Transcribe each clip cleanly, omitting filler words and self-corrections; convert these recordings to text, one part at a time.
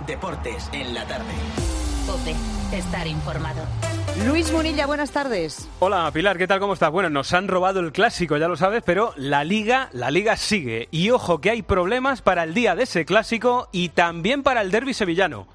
Deportes en la tarde. COPE, estar informado. Luis Munilla, buenas tardes. Hola Pilar, ¿qué tal? ¿Cómo estás? Bueno, nos han robado el clásico, ya lo sabes, pero la liga sigue. Y ojo que hay problemas para el día de ese clásico y también para el derbi sevillano.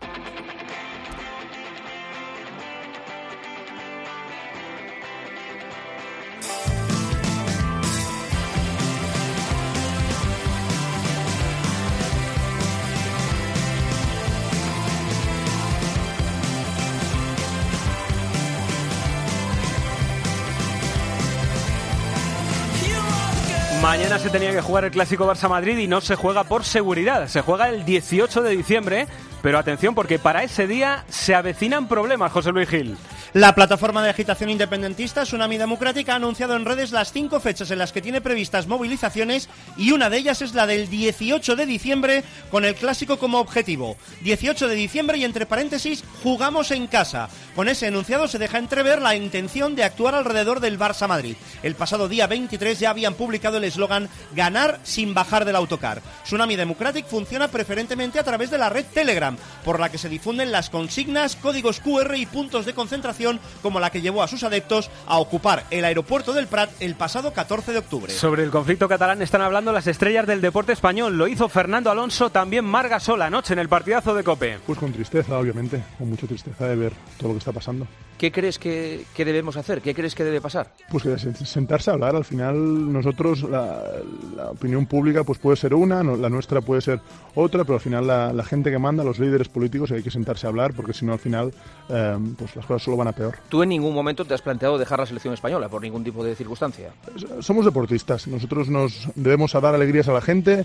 Mañana se tenía que jugar el clásico Barça-Madrid y no se juega por seguridad. Se juega el 18 de diciembre, pero atención porque para ese día se avecinan problemas, José Luis Gil. La plataforma de agitación independentista Tsunami Democrática ha anunciado en redes las 5 fechas en las que tiene previstas movilizaciones y una de ellas es la del 18 de diciembre con el clásico como objetivo. 18 de diciembre y entre paréntesis, jugamos en casa. Con ese enunciado se deja entrever la intención de actuar alrededor del Barça-Madrid. El pasado día 23 ya habían publicado el eslogan "Ganar sin bajar del autocar". Tsunami Democratic funciona preferentemente a través de la red Telegram, por la que se difunden las consignas, códigos QR y puntos de concentración como la que llevó a sus adeptos a ocupar el aeropuerto del Prat el pasado 14 de octubre. Sobre el conflicto catalán están hablando las estrellas del deporte español. Lo hizo Fernando Alonso, también Marc Gasol anoche en el partidazo de COPE. Pues con tristeza, obviamente, con mucha tristeza de ver todo lo que está pasando. ¿Qué crees que debemos hacer? ¿Qué crees que debe pasar? Pues que sentarse a hablar. Al final nosotros, la opinión pública pues puede ser una, la nuestra puede ser otra, pero al final la gente que manda, los líderes políticos, hay que sentarse a hablar porque si no al final pues las cosas solo van a peor. ¿Tú en ningún momento te has planteado dejar la selección española por ningún tipo de circunstancia? Somos deportistas, nosotros nos debemos a dar alegrías a la gente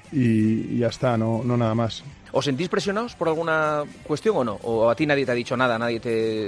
y ya está, no nada más. ¿Os sentís presionados por alguna cuestión o no? ¿O a ti nadie te ha dicho nada, nadie te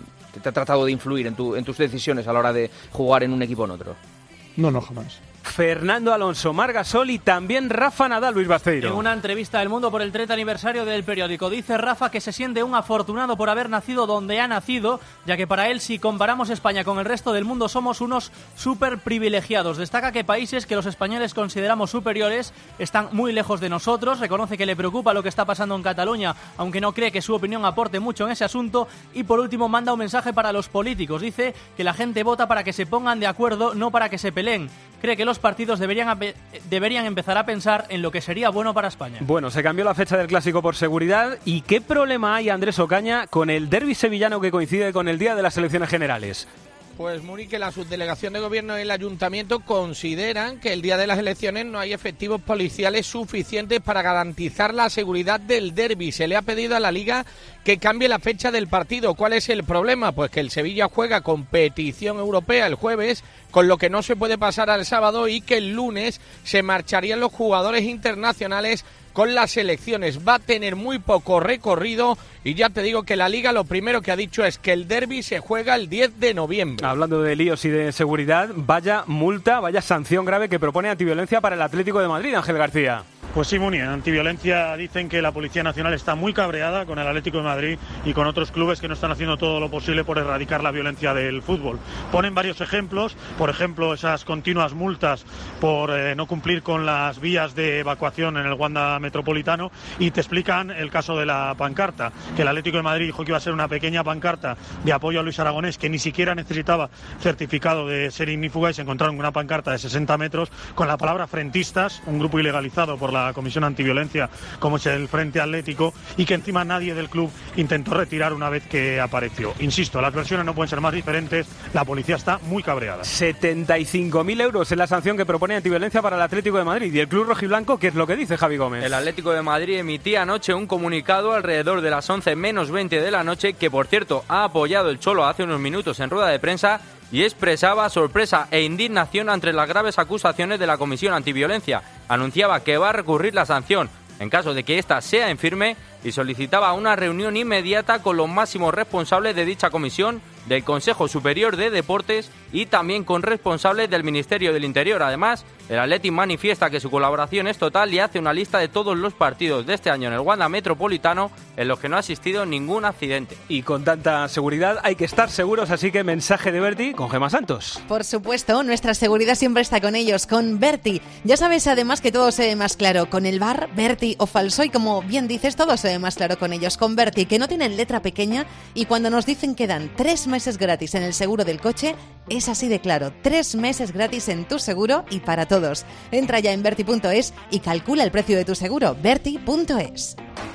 ha tratado de influir en tus decisiones a la hora de jugar en un equipo o en otro? No, jamás. Fernando Alonso, Marc Gasol y también Rafa Nadal, Luis Baceiro. En una entrevista del Mundo por el 30 aniversario del periódico, dice Rafa que se siente un afortunado por haber nacido donde ha nacido, ya que para él, si comparamos España con el resto del mundo, somos unos súper privilegiados. Destaca que países que los españoles consideramos superiores están muy lejos de nosotros, reconoce que le preocupa lo que está pasando en Cataluña, aunque no cree que su opinión aporte mucho en ese asunto, y por último manda un mensaje para los políticos. Dice que la gente vota para que se pongan de acuerdo, no para que se peleen. Cree que los partidos deberían empezar a pensar en lo que sería bueno para España. Bueno, se cambió la fecha del clásico por seguridad. ¿Y qué problema hay, Andrés Ocaña, con el derbi sevillano que coincide con el día de las elecciones generales? Pues Muri, que la subdelegación de gobierno y el ayuntamiento consideran que el día de las elecciones no hay efectivos policiales suficientes para garantizar la seguridad del derbi. Se le ha pedido a la Liga que cambie la fecha del partido. ¿Cuál es el problema? Pues que el Sevilla juega competición europea el jueves, con lo que no se puede pasar al sábado, y que el lunes se marcharían los jugadores internacionales con las selecciones. Va a tener muy poco recorrido y ya te digo que la Liga lo primero que ha dicho es que el derbi se juega el 10 de noviembre. Hablando de líos y de seguridad, vaya multa, vaya sanción grave que propone Antiviolencia para el Atlético de Madrid, Ángel García. Pues sí, Muni, en Antiviolencia dicen que la Policía Nacional está muy cabreada con el Atlético de Madrid y con otros clubes que no están haciendo todo lo posible por erradicar la violencia del fútbol. Ponen varios ejemplos, por ejemplo, esas continuas multas por no cumplir con las vías de evacuación en el Wanda Metropolitano, y te explican el caso de la pancarta, que el Atlético de Madrid dijo que iba a ser una pequeña pancarta de apoyo a Luis Aragonés, que ni siquiera necesitaba certificado de ser ignífuga, y se encontraron una pancarta de 60 metros con la palabra frentistas, un grupo ilegalizado por la Comisión Antiviolencia como es el Frente Atlético, y que encima nadie del club intentó retirar una vez que apareció. Insisto, las versiones no pueden ser más diferentes, la policía está muy cabreada. 75.000 euros es la sanción que propone Antiviolencia para el Atlético de Madrid. ¿Y el club rojiblanco qué es lo que dice, Javi Gómez? El Atlético de Madrid emitía anoche un comunicado alrededor de las 11 menos 20 de la noche, que por cierto ha apoyado el Cholo hace unos minutos en rueda de prensa, y expresaba sorpresa e indignación ante las graves acusaciones de la Comisión Antiviolencia. Anunciaba que va a recurrir la sanción en caso de que ésta sea infirme, y solicitaba una reunión inmediata con los máximos responsables de dicha comisión del Consejo Superior de Deportes y también con responsables del Ministerio del Interior. Además, el Athletic manifiesta que su colaboración es total y hace una lista de todos los partidos de este año en el Wanda Metropolitano en los que no ha existido ningún accidente. Y con tanta seguridad hay que estar seguros, así que mensaje de Berti con Gemma Santos. Por supuesto, nuestra seguridad siempre está con ellos, con Berti. Ya sabes además que todo se ve más claro con el bar, Berti o Falso, y como bien dices, todo se ve más claro con ellos, con Berti, que no tienen letra pequeña, y cuando nos dicen que dan 3 meses gratis en el seguro del coche, es así de claro, 3 meses gratis en tu seguro y para todos. Entra ya en Berti.es y calcula el precio de tu seguro, Berti.es.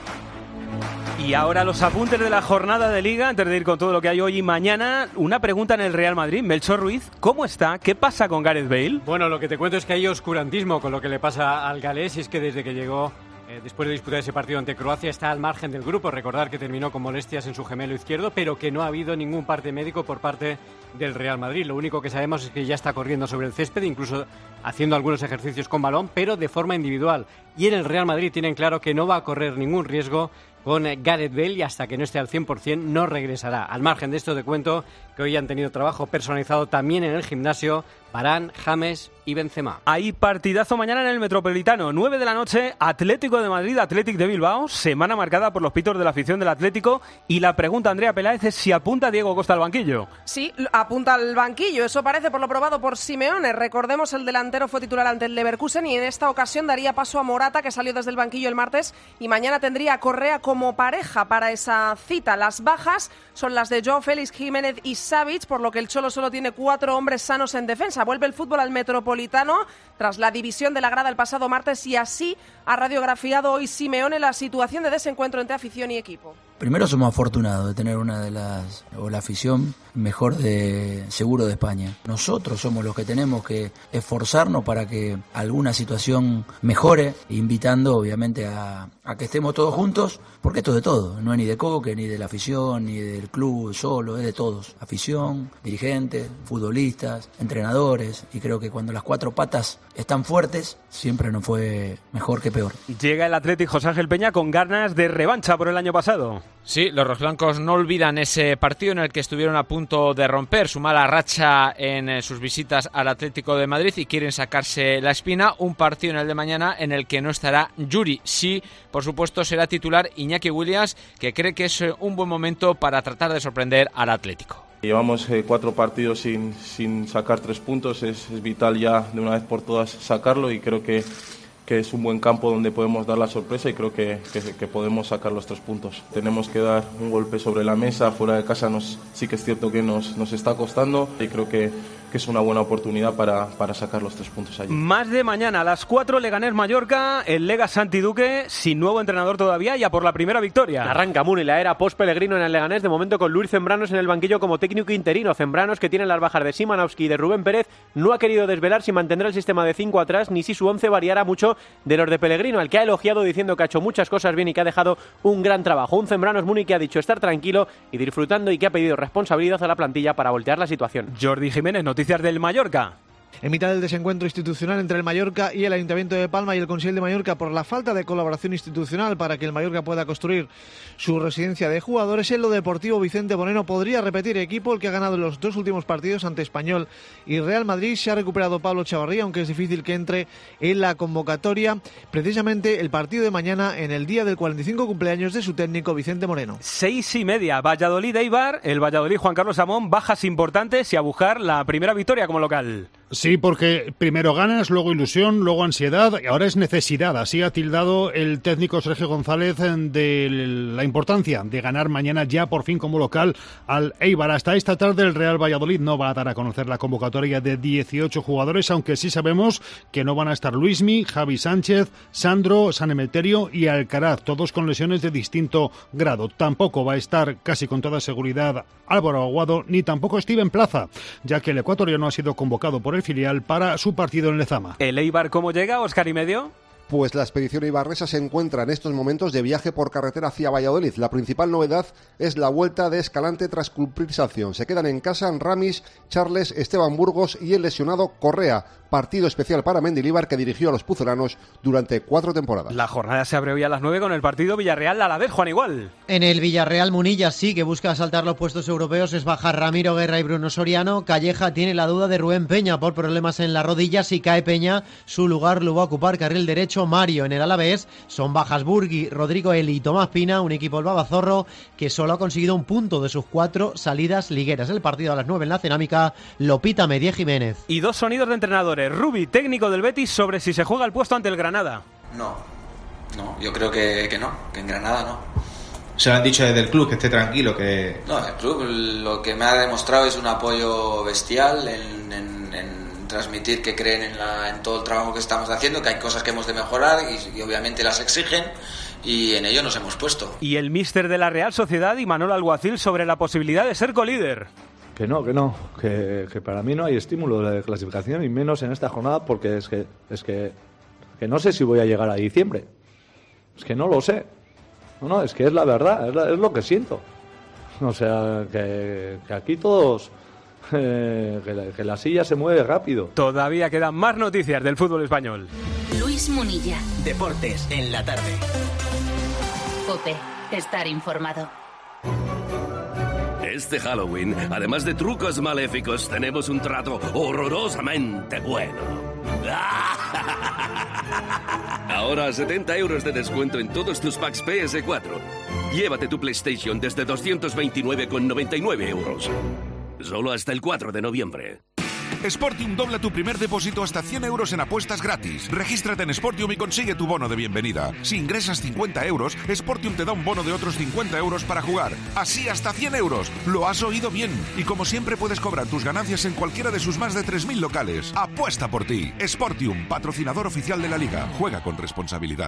Y ahora los apuntes de la jornada de Liga, antes de ir con todo lo que hay hoy y mañana. Una pregunta en el Real Madrid. Melchor Ruiz, ¿cómo está? ¿Qué pasa con Gareth Bale? Bueno, lo que te cuento es que hay oscurantismo con lo que le pasa al galés, y es que desde que llegó, después de disputar ese partido ante Croacia, está al margen del grupo. Recordar que terminó con molestias en su gemelo izquierdo, pero que no ha habido ningún parte médico por parte del Real Madrid. Lo único que sabemos es que ya está corriendo sobre el césped, incluso haciendo algunos ejercicios con balón, pero de forma individual. Y en el Real Madrid tienen claro que no va a correr ningún riesgo con Gareth Bale, y hasta que no esté al 100% no regresará. Al margen de esto te cuento que hoy han tenido trabajo personalizado también en el gimnasio Varane, James y Benzema. Hay partidazo mañana en el Metropolitano, 9 de la noche, Atlético de Madrid, Athletic de Bilbao, semana marcada por los pitos de la afición del Atlético, y la pregunta, Andrea Peláez, es si apunta Diego Costa al banquillo. Sí, apunta al banquillo, eso parece por lo probado por Simeone. Recordemos, el delantero fue titular ante el Leverkusen y en esta ocasión daría paso a Morata, que salió desde el banquillo el martes, y mañana tendría a Correa como pareja para esa cita. Las bajas son las de Joao Félix, Jiménez y Savic, por lo que el Cholo solo tiene 4 hombres sanos en defensa. Vuelve el fútbol al Metropolitano tras la división de la grada el pasado martes, y así ha radiografiado hoy Simeone la situación de desencuentro entre afición y equipo. Primero, somos afortunados de tener la afición mejor seguro de España. Nosotros somos los que tenemos que esforzarnos para que alguna situación mejore, invitando obviamente a que estemos todos juntos, porque esto es de todo, no es ni de Coque, ni de la afición, ni del club solo, es de todos. Afición, dirigentes, futbolistas, entrenadores, y creo que cuando las 4 patas están fuertes, siempre nos fue mejor que peor. Llega el Athletic José Ángel Peña con ganas de revancha por el año pasado. Sí, los rojiblancos no olvidan ese partido en el que estuvieron a punto de romper su mala racha en sus visitas al Atlético de Madrid y quieren sacarse la espina. Un partido en el de mañana en el que no estará Yuri. Sí, por supuesto, será titular Iñaki Williams, que cree que es un buen momento para tratar de sorprender al Atlético. Llevamos 4 partidos sin sacar 3 puntos, es vital ya de una vez por todas sacarlo, y creo que es un buen campo donde podemos dar la sorpresa, y creo que podemos sacar los 3 puntos. Tenemos que dar un golpe sobre la mesa, fuera de casa sí que es cierto que nos está costando, y creo que es una buena oportunidad para sacar los 3 puntos allí. Más de mañana, a las 4, Leganés-Mallorca, el Lega Santi Duque, sin nuevo entrenador todavía, ya por la primera victoria. Arranca Muni la era post-Pellegrino en el Leganés, de momento con Luis Zembranos en el banquillo como técnico interino. Zembranos, que tiene las bajas de Szymanowski y de Rubén Pérez, no ha querido desvelar si mantendrá el sistema de 5 atrás, ni si su 11 variará mucho de los de Pellegrino, al que ha elogiado diciendo que ha hecho muchas cosas bien y que ha dejado un gran trabajo. Un Zembranos Muni que ha dicho estar tranquilo y disfrutando, y que ha pedido responsabilidad a la plantilla para voltear la situación. Jordi Jiménez, noticias del Mallorca. En mitad del desencuentro institucional entre el Mallorca y el Ayuntamiento de Palma y el Consell de Mallorca por la falta de colaboración institucional para que el Mallorca pueda construir su residencia de jugadores, en lo deportivo Vicente Moreno podría repetir equipo, el que ha ganado los 2 últimos partidos ante Español y Real Madrid. Se ha recuperado Pablo Chavarría, aunque es difícil que entre en la convocatoria. Precisamente el partido de mañana, en el día del 45 cumpleaños de su técnico Vicente Moreno. 6:30, Valladolid-Eibar, el Valladolid Juan Carlos Amón, bajas importantes y a buscar la primera victoria como local. Sí, porque primero ganas, luego ilusión, luego ansiedad y ahora es necesidad. Así ha tildado el técnico Sergio González de la importancia de ganar mañana ya por fin como local al Eibar. Hasta esta tarde el Real Valladolid no va a dar a conocer la convocatoria de 18 jugadores, aunque sí sabemos que no van a estar Luismi, Javi Sánchez, Sandro, San Emeterio y Alcaraz, todos con lesiones de distinto grado. Tampoco va a estar casi con toda seguridad Álvaro Aguado, ni tampoco Steven Plaza, ya que el ecuatoriano ha sido convocado por el filial para su partido en Lezama. ¿El Eibar cómo llega, Óscar y medio? Pues la expedición eibarresa se encuentra en estos momentos de viaje por carretera hacia Valladolid. La principal novedad es la vuelta de Escalante tras cumplir sanción. Se quedan en casa Ramis, Charles, Esteban Burgos y el lesionado Correa. Partido especial para Mendilibar, que dirigió a los pucelanos durante 4 temporadas. La jornada se abre hoy a las 9 con el partido Villarreal-Alavés, Juan Igual. En el Villarreal, Munilla sí que busca saltar los puestos europeos, es baja Ramiro Guerra y Bruno Soriano. Calleja tiene la duda de Rubén Peña por problemas en la rodilla. Si cae Peña, su lugar lo va a ocupar carril derecho Mario. En el Alavés son bajas Burgui, Rodrigo Eli y Tomás Pina, un equipo el Babazorro que solo ha conseguido un punto de sus 4 salidas ligueras. El partido a las 9 en la Cerámica lo pita Medie Jiménez. Y 2 sonidos de entrenadores. Rubi, técnico del Betis, sobre si se juega el puesto ante el Granada. No, yo creo que no, que en Granada no. Se lo han dicho desde el club, que esté tranquilo, que... No, el club lo que me ha demostrado es un apoyo bestial en transmitir que creen en todo el trabajo que estamos haciendo, que hay cosas que hemos de mejorar y obviamente las exigen, y en ello nos hemos puesto. Y el míster de la Real Sociedad, Imanol Alguacil, sobre la posibilidad de ser colíder. Que para mí no hay estímulo de clasificación, y menos en esta jornada, porque es que no sé si voy a llegar a diciembre. Es que no lo sé. No, es que es la verdad, es lo que siento. O sea, que aquí todos... que la silla se mueve rápido. Todavía quedan más noticias del fútbol español. Luis Munilla. Deportes en la tarde. COPE. Estar informado. Este Halloween, además de trucos maléficos, tenemos un trato horrorosamente bueno. Ahora 70 euros de descuento en todos tus packs PS4. Llévate tu PlayStation desde 229,99 euros. Solo hasta el 4 de noviembre. Sportium dobla tu primer depósito hasta 100 euros en apuestas gratis. Regístrate en Sportium y consigue tu bono de bienvenida. Si ingresas 50 euros, Sportium te da un bono de otros 50 euros para jugar. Así hasta 100 euros. Lo has oído bien. Y como siempre puedes cobrar tus ganancias en cualquiera de sus más de 3.000 locales. Apuesta por ti. Sportium, patrocinador oficial de la Liga. Juega con responsabilidad.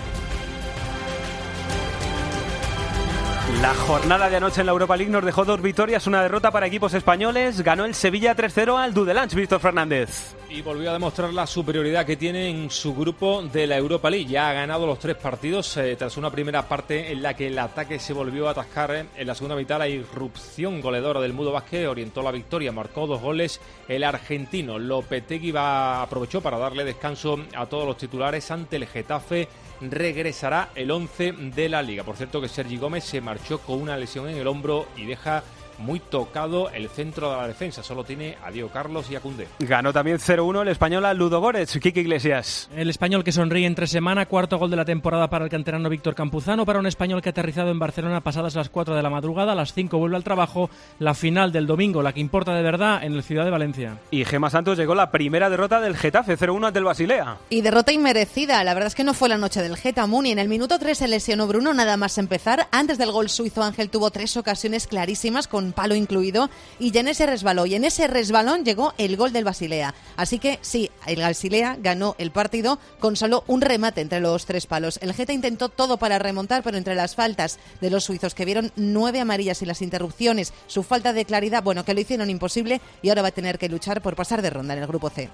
La jornada de anoche en la Europa League nos dejó 2 victorias, una derrota para equipos españoles. Ganó el Sevilla 3-0 al Dudelange, Víctor Fernández. Y volvió a demostrar la superioridad que tiene en su grupo de la Europa League. Ya ha ganado los 3 partidos tras una primera parte en la que el ataque se volvió a atascar. En la segunda mitad la irrupción goleadora del Mudo Vázquez orientó la victoria, marcó 2 goles. El argentino Lopetegui aprovechó para darle descanso a todos los titulares ante el Getafe. Regresará el 11 de la Liga. Por cierto que Sergi Gómez se marchó con una lesión en el hombro y deja muy tocado el centro de la defensa. Solo tiene a Diego Carlos y a Koundé. Ganó también 0-1 el español a Ludogorets. Kike Iglesias. El español que sonríe entre semana, 4º gol de la temporada para el canterano Víctor Campuzano, para un español que ha aterrizado en Barcelona pasadas las 4 de la madrugada, a las 5 vuelve al trabajo. La final del domingo, la que importa de verdad, en el Ciudad de Valencia. Y Gemma Santos llegó la primera derrota del Getafe, 0-1 ante el Basilea. Y derrota inmerecida, la verdad es que no fue la noche del Geta. Muni en el minuto 3 se lesionó Bruno nada más empezar. Antes del gol suizo Ángel tuvo 3 ocasiones clarísimas con palo incluido y ya en ese resbaló, y en ese resbalón llegó el gol del Basilea. Así que sí, el Basilea ganó el partido con solo un remate entre los 3 palos. El Geta intentó todo para remontar, pero entre las faltas de los suizos, que vieron 9 amarillas, y las interrupciones, su falta de claridad, bueno, que lo hicieron imposible, y ahora va a tener que luchar por pasar de ronda en el grupo C.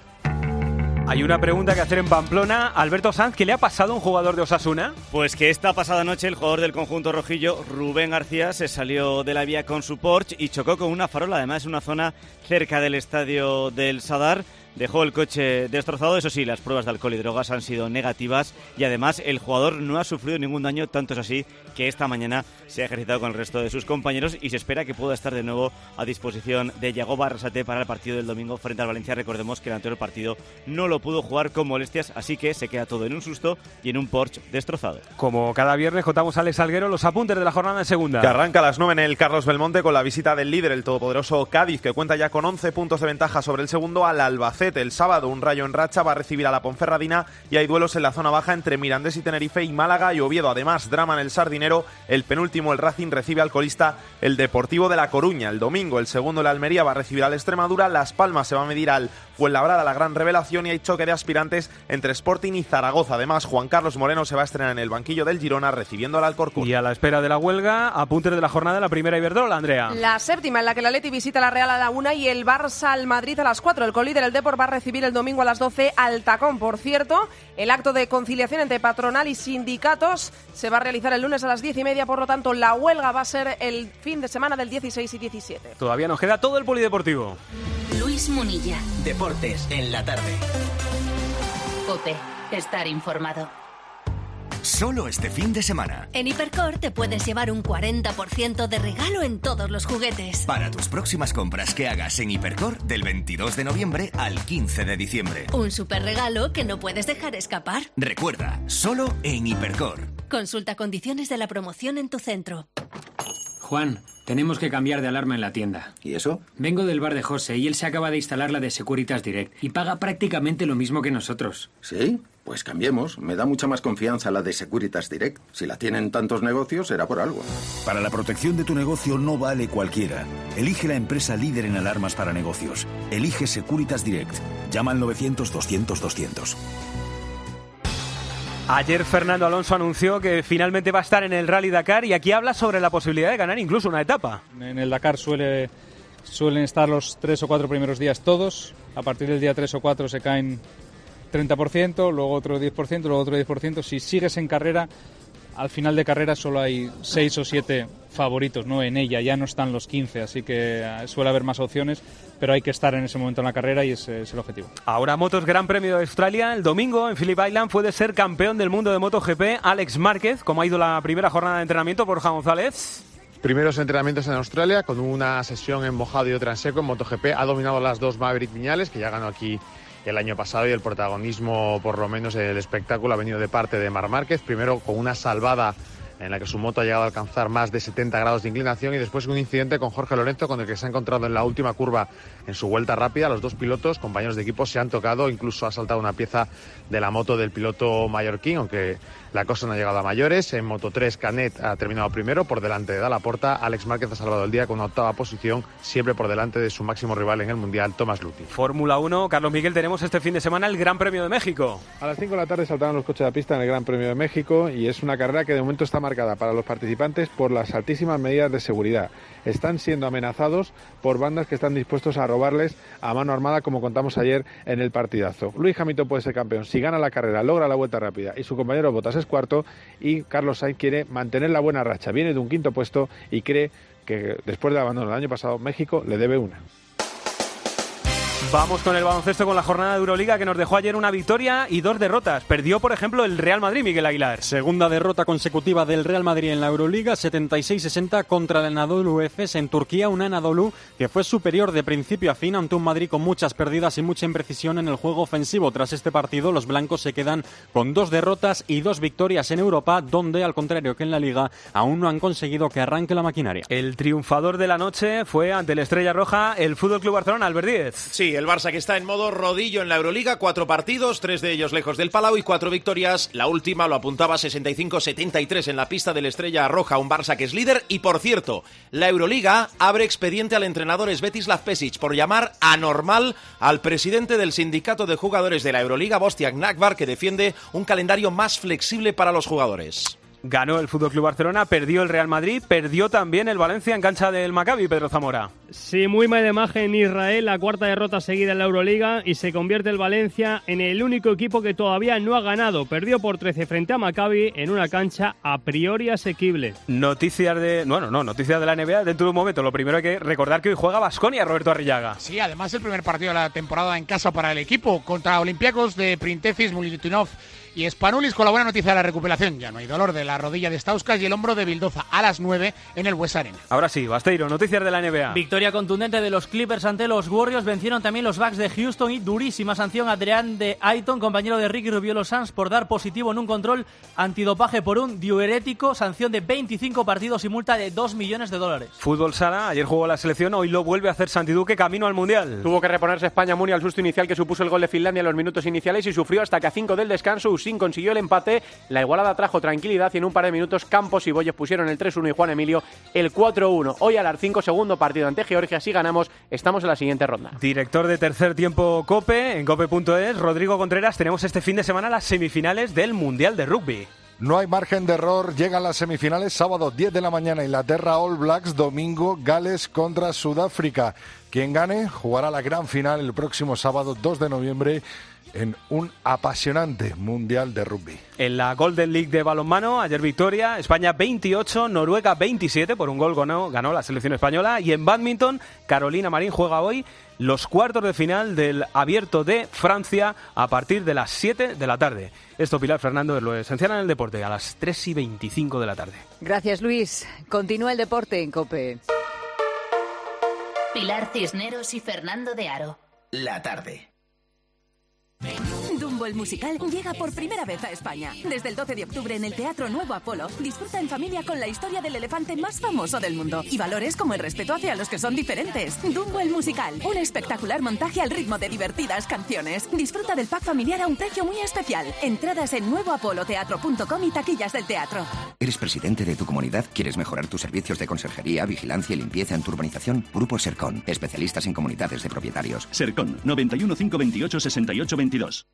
Hay una pregunta que hacer en Pamplona. Alberto Sanz, ¿qué le ha pasado a un jugador de Osasuna? Pues que esta pasada noche el jugador del conjunto rojillo, Rubén García, se salió de la vía con su Porsche y chocó con una farola. Además, es una zona cerca del estadio del Sadar. Dejó el coche destrozado. Eso sí, las pruebas de alcohol y drogas han sido negativas y además el jugador no ha sufrido ningún daño, tanto es así que esta mañana se ha ejercitado con el resto de sus compañeros y se espera que pueda estar de nuevo a disposición de Yagoba Arrasate para el partido del domingo frente al Valencia. Recordemos que el anterior partido no lo pudo jugar con molestias, así que se queda todo en un susto y en un Porsche destrozado. Como cada viernes, contamos a Alex Salguero los apuntes de la jornada en segunda. Que arranca a las 9 en el Carlos Belmonte con la visita del líder, el todopoderoso Cádiz, que cuenta ya con 11 puntos de ventaja sobre el segundo al Albacete. El sábado un Rayo en racha va a recibir a la Ponferradina y hay duelos en la zona baja entre Mirandés y Tenerife y Málaga y Oviedo. Además, drama en el Sardinero, el penúltimo el Racing recibe al colista el Deportivo de La Coruña. El domingo el segundo el Almería va a recibir al Extremadura, Las Palmas se va a medir al Fuenlabrada, la gran revelación, y hay choque de aspirantes entre Sporting y Zaragoza. Además, Juan Carlos Moreno se va a estrenar en el banquillo del Girona recibiendo al Alcorcón. Y a la espera de la huelga, apuntes de la jornada, la primera Iberdrola, Andrea. La séptima, en la que el Atleti visita la Real a la 1 y el Barça al Madrid a las 4. El colíder, el Depor, va a recibir el domingo a las 12 al Tacón. Por cierto, el acto de conciliación entre patronal y sindicatos se va a realizar el lunes a las 10:30, por lo tanto la huelga va a ser el fin de semana del 16 y 17. Todavía nos queda todo el polideportivo. Luis Munilla. Deportes en la tarde. COPE. Estar informado. Solo este fin de semana. En Hipercor te puedes llevar un 40% de regalo en todos los juguetes. Para tus próximas compras que hagas en Hipercor del 22 de noviembre al 15 de diciembre. Un super regalo que no puedes dejar escapar. Recuerda, solo en Hipercor. Consulta condiciones de la promoción en tu centro. Juan, tenemos que cambiar de alarma en la tienda. ¿Y eso? Vengo del bar de José y él se acaba de instalar la de Securitas Direct y paga prácticamente lo mismo que nosotros. ¿Sí? Pues cambiemos. Me da mucha más confianza la de Securitas Direct. Si la tienen tantos negocios, será por algo. Para la protección de tu negocio no vale cualquiera. Elige la empresa líder en alarmas para negocios. Elige Securitas Direct. Llama al 900-200-200. Ayer Fernando Alonso anunció que finalmente va a estar en el Rally Dakar y aquí habla sobre la posibilidad de ganar incluso una etapa. En el Dakar suelen estar los 3 o 4 primeros días todos. A partir del día 3 o 4 se caen 30%, luego otro 10%, luego otro 10%. Si sigues en carrera, al final de carrera solo hay 6 o 7 favoritos, ¿no? En ella ya no están los 15, así que suele haber más opciones, pero hay que estar en ese momento en la carrera y ese es el objetivo. Ahora motos Gran Premio de Australia. El domingo en Phillip Island puede ser campeón del mundo de MotoGP Alex Márquez. ¿Cómo ha ido la primera jornada de entrenamiento, Borja González? Primeros entrenamientos en Australia con una sesión en mojado y otra en seco. En MotoGP ha dominado las dos Maverick Viñales, que ya ganó aquí el año pasado, y el protagonismo, por lo menos el espectáculo, ha venido de parte de Marc Márquez. Primero con una salvada en la que su moto ha llegado a alcanzar más de 70 grados de inclinación, y después un incidente con Jorge Lorenzo, con el que se ha encontrado en la última curva en su vuelta rápida. Los dos pilotos, compañeros de equipo, se han tocado, incluso ha saltado una pieza de la moto del piloto mallorquín, aunque la cosa no ha llegado a mayores. En Moto3, Canet ha terminado primero por delante de Dalla Porta. Alex Márquez ha salvado el día con una 8ª posición, siempre por delante de su máximo rival en el Mundial, Thomas Luthi. Fórmula 1, Carlos Miguel, tenemos este fin de semana el Gran Premio de México. A las 5 de la tarde saltarán los coches de la pista en el Gran Premio de México, y es una carrera que de momento está marcada para los participantes por las altísimas medidas de seguridad. Están siendo amenazados por bandas que están dispuestos a robarles a mano armada, como contamos ayer en el partidazo. Lewis Hamilton puede ser campeón si gana la carrera, logra la vuelta rápida, y su compañero Bottas es cuarto, y Carlos Sainz quiere mantener la buena racha. Viene de un 5º puesto y cree que después del abandono del año pasado, México le debe una. Vamos con el baloncesto, con la jornada de Euroliga que nos dejó ayer una victoria y 2 derrotas. Perdió, por ejemplo, el Real Madrid, Miguel Aguilar. Segunda derrota consecutiva del Real Madrid en la Euroliga, 76-60 contra el Anadolu Efes en Turquía. Un Anadolu que fue superior de principio a fin ante un Madrid con muchas pérdidas y mucha imprecisión en el juego ofensivo. Tras este partido, los blancos se quedan con 2 derrotas y 2 victorias en Europa, donde, al contrario que en la Liga, aún no han conseguido que arranque la maquinaria. El triunfador de la noche fue, ante el Estrella Roja, el Fútbol Club Barcelona, Albert Díez. Sí, el Barça, que está en modo rodillo en la Euroliga, 4 partidos, 3 de ellos lejos del Palau y 4 victorias. La última lo apuntaba 65-73 en la pista del Estrella Roja, un Barça que es líder. Y por cierto, la Euroliga abre expediente al entrenador Svetislav Pesic por llamar anormal al presidente del sindicato de jugadores de la Euroliga, Bostiak Nakbar, que defiende un calendario más flexible para los jugadores. Ganó el Fútbol Club Barcelona, perdió el Real Madrid, perdió también el Valencia en cancha del Maccabi, Pedro Zamora. Sí, muy mala imagen en Israel, la 4ª derrota seguida en la Euroliga, y se convierte el Valencia en el único equipo que todavía no ha ganado. Perdió por 13 frente a Maccabi en una cancha a priori asequible. Noticias de la NBA dentro de un momento. Lo primero hay que recordar que hoy juega Baskonia, Roberto Arrillaga. Sí, además el primer partido de la temporada en casa para el equipo contra Olympiacos de Printefis, Militinov y Spanulis, con la buena noticia de la recuperación. Ya no hay dolor de la rodilla de Stauskas y el hombro de Vildoza a las 9 en el West Arena. Ahora sí, Basteiro, noticias de la NBA. Victoria contundente de los Clippers ante los Warriors. Vencieron también los Bucks de Houston, y durísima sanción a Adrián de Ayton, compañero de Ricky Rubio los Suns, por dar positivo en un control antidopaje por un diurético. Sanción de 25 partidos y multa de $2 millones. Fútbol sala, ayer jugó la selección, hoy lo vuelve a hacer Santi Duque, camino al Mundial. Tuvo que reponerse España Muni al susto inicial que supuso el gol de Finlandia en los minutos iniciales, y sufrió hasta que a 5 del descanso Usín consiguió el empate. La igualada trajo tranquilidad, y en un par de minutos Campos y Boyes pusieron el 3-1 y Juan Emilio el 4-1. Hoy a las 5, segundo partido ante Georgia. Si ganamos, estamos en la siguiente ronda. Director de Tercer Tiempo COPE, en cope.es, Rodrigo Contreras. Tenemos este fin de semana las semifinales del Mundial de Rugby. No hay margen de error, llegan las semifinales, sábado 10 de la mañana, Inglaterra All Blacks, domingo Gales contra Sudáfrica. Quien gane jugará la gran final el próximo sábado 2 de noviembre en un apasionante Mundial de Rugby. En la Golden League de balonmano, ayer victoria, España 28, Noruega 27, por un gol ganó la selección española. Y en bádminton, Carolina Marín juega hoy los cuartos de final del Abierto de Francia a partir de las 7 de la tarde. Esto, Pilar Fernando, es lo esencial en el deporte, a las 3:25 de la tarde. Gracias, Luis. Continúa el deporte en COPE. Pilar Cisneros y Fernando de Aro. La tarde. Dumbo el musical llega por primera vez a España. Desde el 12 de octubre en el Teatro Nuevo Apolo, disfruta en familia con la historia del elefante más famoso del mundo y valores como el respeto hacia los que son diferentes. Dumbo el musical, un espectacular montaje al ritmo de divertidas canciones. Disfruta del pack familiar a un precio muy especial. Entradas en nuevoapoloteatro.com y taquillas del teatro. ¿Eres presidente de tu comunidad? ¿Quieres mejorar tus servicios de conserjería, vigilancia y limpieza en tu urbanización? Grupo Sercon, especialistas en comunidades de propietarios. Sercon, 91 528 68 22.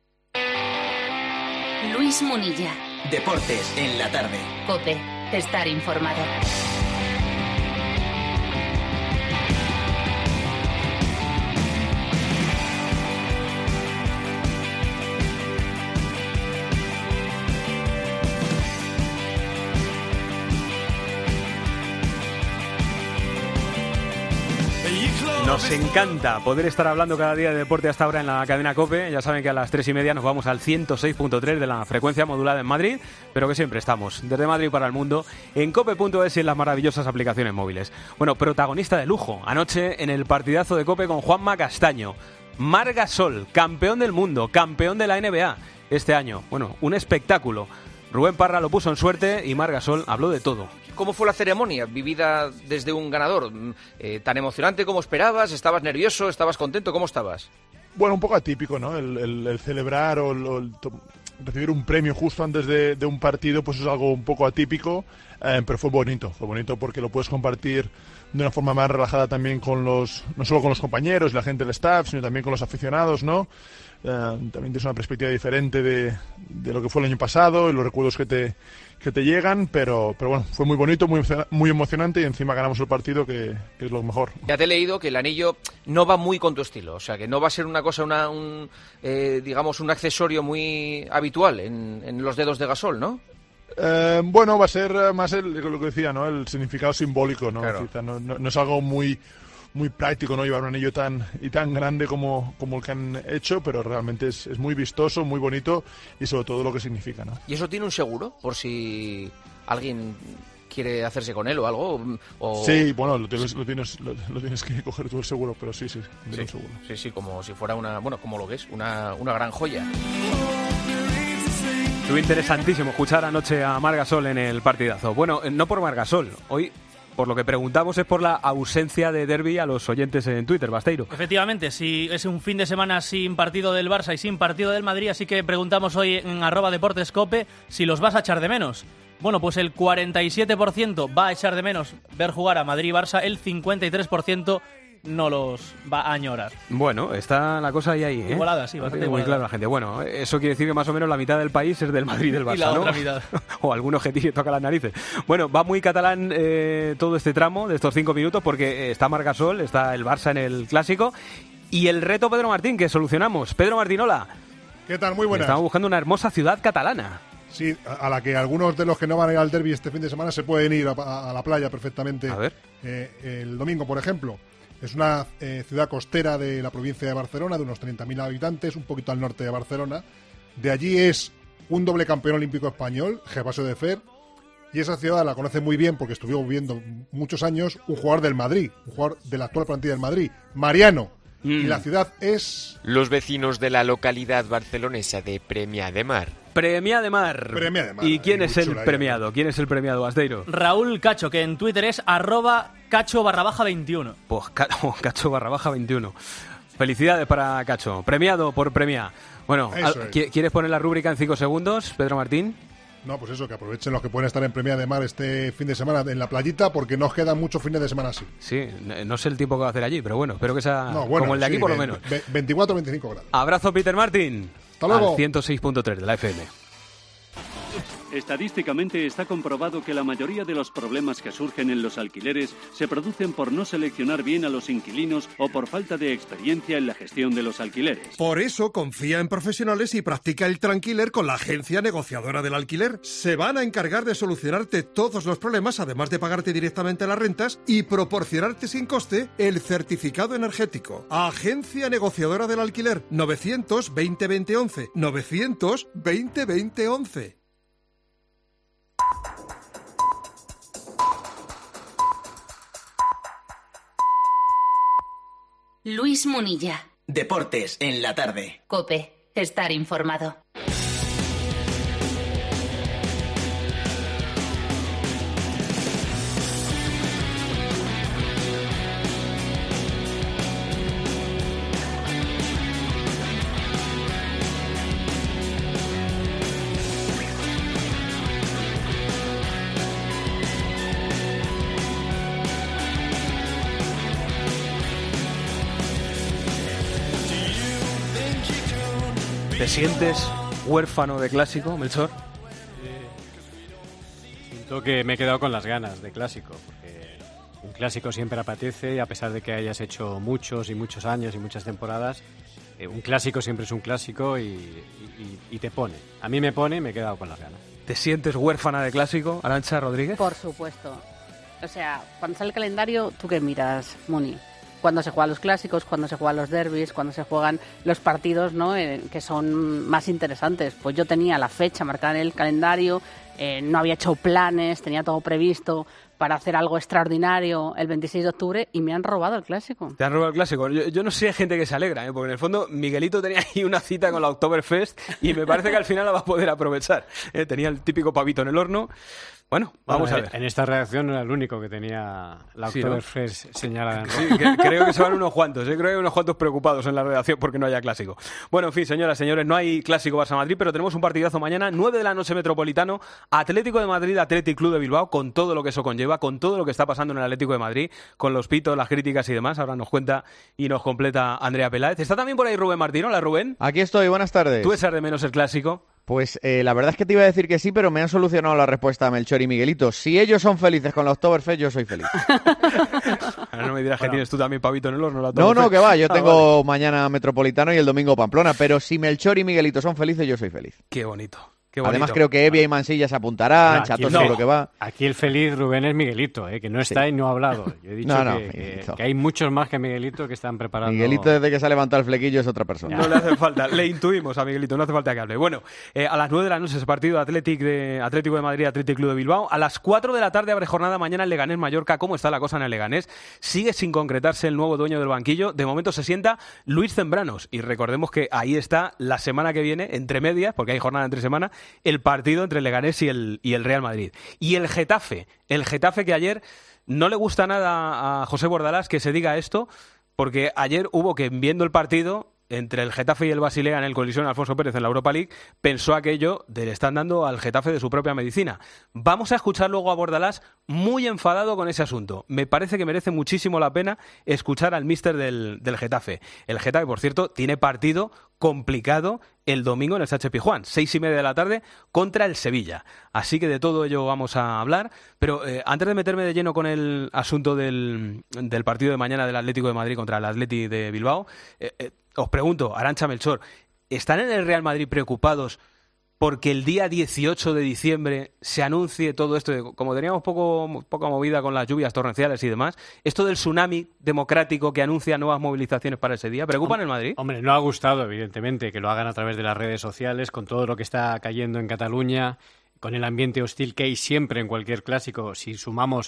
Luis Munilla. Deportes en la tarde. COPE. Estar informado. Nos encanta poder estar hablando cada día de deporte hasta ahora en la cadena COPE. Ya saben que a las 3:30 nos vamos al 106.3 de la frecuencia modulada en Madrid, pero que siempre estamos, desde Madrid para el mundo, en cope.es y en las maravillosas aplicaciones móviles. Bueno, protagonista de lujo, anoche en el partidazo de COPE con Juanma Castaño. Marc Gasol, campeón del mundo, campeón de la NBA este año. Bueno, un espectáculo. Rubén Parra lo puso en suerte y Marc Gasol habló de todo. ¿Cómo fue la ceremonia vivida desde un ganador? ¿Tan emocionante como esperabas? ¿Estabas nervioso? ¿Estabas contento? ¿Cómo estabas? Bueno, un poco atípico, ¿no? El celebrar o recibir un premio justo antes de un partido, pues es algo un poco atípico, pero fue bonito porque lo puedes compartir de una forma más relajada también no solo con los compañeros, la gente del staff, sino también con los aficionados, ¿no? También tienes una perspectiva diferente de lo que fue el año pasado y los recuerdos que te llegan, pero bueno, fue muy bonito, muy emocionante y encima ganamos el partido, que es lo mejor. Ya te he leído que el anillo no va muy con tu estilo, o sea, que no va a ser una cosa, digamos, un accesorio muy habitual en los dedos de Gasol, ¿no? Bueno, va a ser más lo que decía, ¿no? El significado simbólico, ¿no? Claro. No es algo muy práctico, ¿no? Llevar un anillo tan grande como el que han hecho, pero realmente es muy vistoso, muy bonito y sobre todo lo que significa, ¿no? ¿Y eso tiene un seguro por si alguien quiere hacerse con él o algo? Sí, bueno, lo tienes que coger tú el seguro, pero sí, tiene un seguro. Sí, como si fuera como lo que es, una gran joya. Estuvo interesantísimo escuchar anoche a Marc Gasol en el partidazo. Bueno, no por Marc Gasol, hoy por lo que preguntamos es por la ausencia de derbi a los oyentes en Twitter, Basteiro. Efectivamente, si es un fin de semana sin partido del Barça y sin partido del Madrid, así que preguntamos hoy en @deportescope si los vas a echar de menos. Bueno, pues el 47% va a echar de menos ver jugar a Madrid y Barça, el 53% no los va a añorar. Bueno, está la cosa ahí, ¿eh? Igualada, sí, bastante muy igualada. claro la gente. Bueno, eso quiere decir que más o menos la mitad del país es del Madrid y del Barça, y la ¿no? otra mitad. O algún objetivo que toca las narices. Bueno, va muy catalán todo este tramo de estos 5 minutos porque está Marc Gasol, está el Barça en el Clásico y el reto Pedro Martín que solucionamos. Pedro Martín, hola. ¿Qué tal? Muy buenas. Estamos buscando una hermosa ciudad catalana. Sí, a la que algunos de los que no van a ir al derbi este fin de semana se pueden ir a la playa perfectamente. A ver. El domingo, por ejemplo. Es una ciudad costera de la provincia de Barcelona, de unos 30.000 habitantes, un poquito al norte de Barcelona. De allí es un doble campeón olímpico español, Gervasio de Fer, y esa ciudad la conoce muy bien porque estuvo viviendo muchos años un jugador del Madrid, un jugador de la actual plantilla del Madrid, Mariano. Y la ciudad es... Los vecinos de la localidad barcelonesa de Premià de Mar. Premià de Mar. ¿Y quién es el premiado? ¿Quién es el premiado, Basteiro? Raúl Cacho, que en Twitter es @Cacho_21. Pues Cacho_21. Felicidades para Cacho. Premiado por Premià. Bueno, ¿quieres poner la rúbrica en 5 segundos, Pedro Martín? No, pues eso, que aprovechen los que pueden estar en Premià de Mar este fin de semana en la playita, porque nos quedan muchos fines de semana así. Sí, no sé el tiempo que va a hacer allí, pero bueno, espero que sea como el de aquí por lo menos. 24-25 grados. Abrazo, Peter Martín. Hasta luego. Al 106.3 de la FM. Estadísticamente está comprobado que la mayoría de los problemas que surgen en los alquileres se producen por no seleccionar bien a los inquilinos o por falta de experiencia en la gestión de los alquileres. Por eso confía en profesionales y practica el Tranquiler con la agencia negociadora del alquiler. Se van a encargar de solucionarte todos los problemas, además de pagarte directamente las rentas y proporcionarte sin coste el certificado energético. Agencia negociadora del alquiler. 900-20-20-11. 900-20-20-11. Luis Munilla. Deportes en la tarde. COPE. Estar informado. ¿Te sientes huérfano de clásico, Melchor? Siento que me he quedado con las ganas de clásico, porque un clásico siempre apetece y a pesar de que hayas hecho muchos y muchos años y muchas temporadas, un clásico siempre es un clásico y te pone. A mí me pone y me he quedado con las ganas. ¿Te sientes huérfana de clásico, Arantxa Rodríguez? Por supuesto. O sea, cuando sale el calendario, ¿tú qué miras, Muni? Cuando se juegan los clásicos, cuando se juegan los derbis, cuando se juegan los partidos, ¿no? Que son más interesantes. Pues yo tenía la fecha marcada en el calendario, no había hecho planes, tenía todo previsto para hacer algo extraordinario el 26 de octubre y me han robado el clásico. Te han robado el clásico. Yo no sé si hay gente que se alegra, porque en el fondo Miguelito tenía ahí una cita con la Oktoberfest y me parece que al final la va a poder aprovechar. Tenía el típico pavito en el horno. Bueno, vamos a ver. En esta redacción no era el único que tenía la Oktoberfest señalada. Sí, creo que se van unos cuantos. Creo que hay unos cuantos preocupados en la redacción porque no haya clásico. Bueno, en fin, señoras, señores, no hay clásico Barça-Madrid, pero tenemos un partidazo mañana, 9 de la noche Metropolitano, Atlético de Madrid, Athletic Club de Bilbao, con todo lo que eso conlleva, con todo lo que está pasando en el Atlético de Madrid, con los pitos, las críticas y demás. Ahora nos cuenta y nos completa Andrea Peláez. Está también por ahí Rubén Martín. Hola, Rubén. Aquí estoy, buenas tardes. ¿Tú echas de menos el clásico? Pues la verdad es que te iba a decir que sí, pero me han solucionado la respuesta a Melchor y Miguelito. Si ellos son felices con la Oktoberfest, yo soy feliz. Ahora no me dirás que tienes tú también pavito en el horno. No, que va, yo tengo mañana Metropolitano y el domingo Pamplona, pero si Melchor y Miguelito son felices, yo soy feliz. Qué bonito. Además creo que Evia y Mansilla se apuntarán, Chato seguro que va. Aquí el feliz Rubén es Miguelito, que no está y no ha hablado. Yo he dicho que hay muchos más que Miguelito que están preparando. Miguelito desde que se ha levantado el flequillo es otra persona. No le hace falta, le intuimos a Miguelito, no hace falta que hable. Bueno, a las 9 de la noche es partido Atlético de Madrid, Athletic Club de Bilbao. A las 4 de la tarde abre jornada mañana en Leganés-Mallorca. ¿Cómo está la cosa en el Leganés? Sigue sin concretarse el nuevo dueño del banquillo. De momento se sienta Luis Zembranos. Y recordemos que ahí está la semana que viene, entre medias, porque hay jornada entre semana, el partido entre el Leganés y el Real Madrid. Y el Getafe que ayer no le gusta nada a José Bordalás que se diga esto, porque ayer hubo que, viendo el partido entre el Getafe y el Basilea en el colisión Alfonso Pérez en la Europa League, pensó aquello de le están dando al Getafe de su propia medicina. Vamos a escuchar luego a Bordalás muy enfadado con ese asunto. Me parece que merece muchísimo la pena escuchar al míster del Getafe. El Getafe, por cierto, tiene partido complicado el domingo en el Sánchez Pizjuán, 6:30 de la tarde contra el Sevilla. Así que de todo ello vamos a hablar, pero antes de meterme de lleno con el asunto del partido de mañana del Atlético de Madrid contra el Athletic de Bilbao, os pregunto, Arantxa, Melchor, ¿están en el Real Madrid preocupados porque el día 18 de diciembre se anuncie todo esto? Como teníamos poca movida con las lluvias torrenciales y demás, esto del tsunami democrático que anuncia nuevas movilizaciones para ese día, ¿preocupan en Madrid? Hombre, no ha gustado, evidentemente, que lo hagan a través de las redes sociales, con todo lo que está cayendo en Cataluña, con el ambiente hostil que hay siempre en cualquier clásico. Si sumamos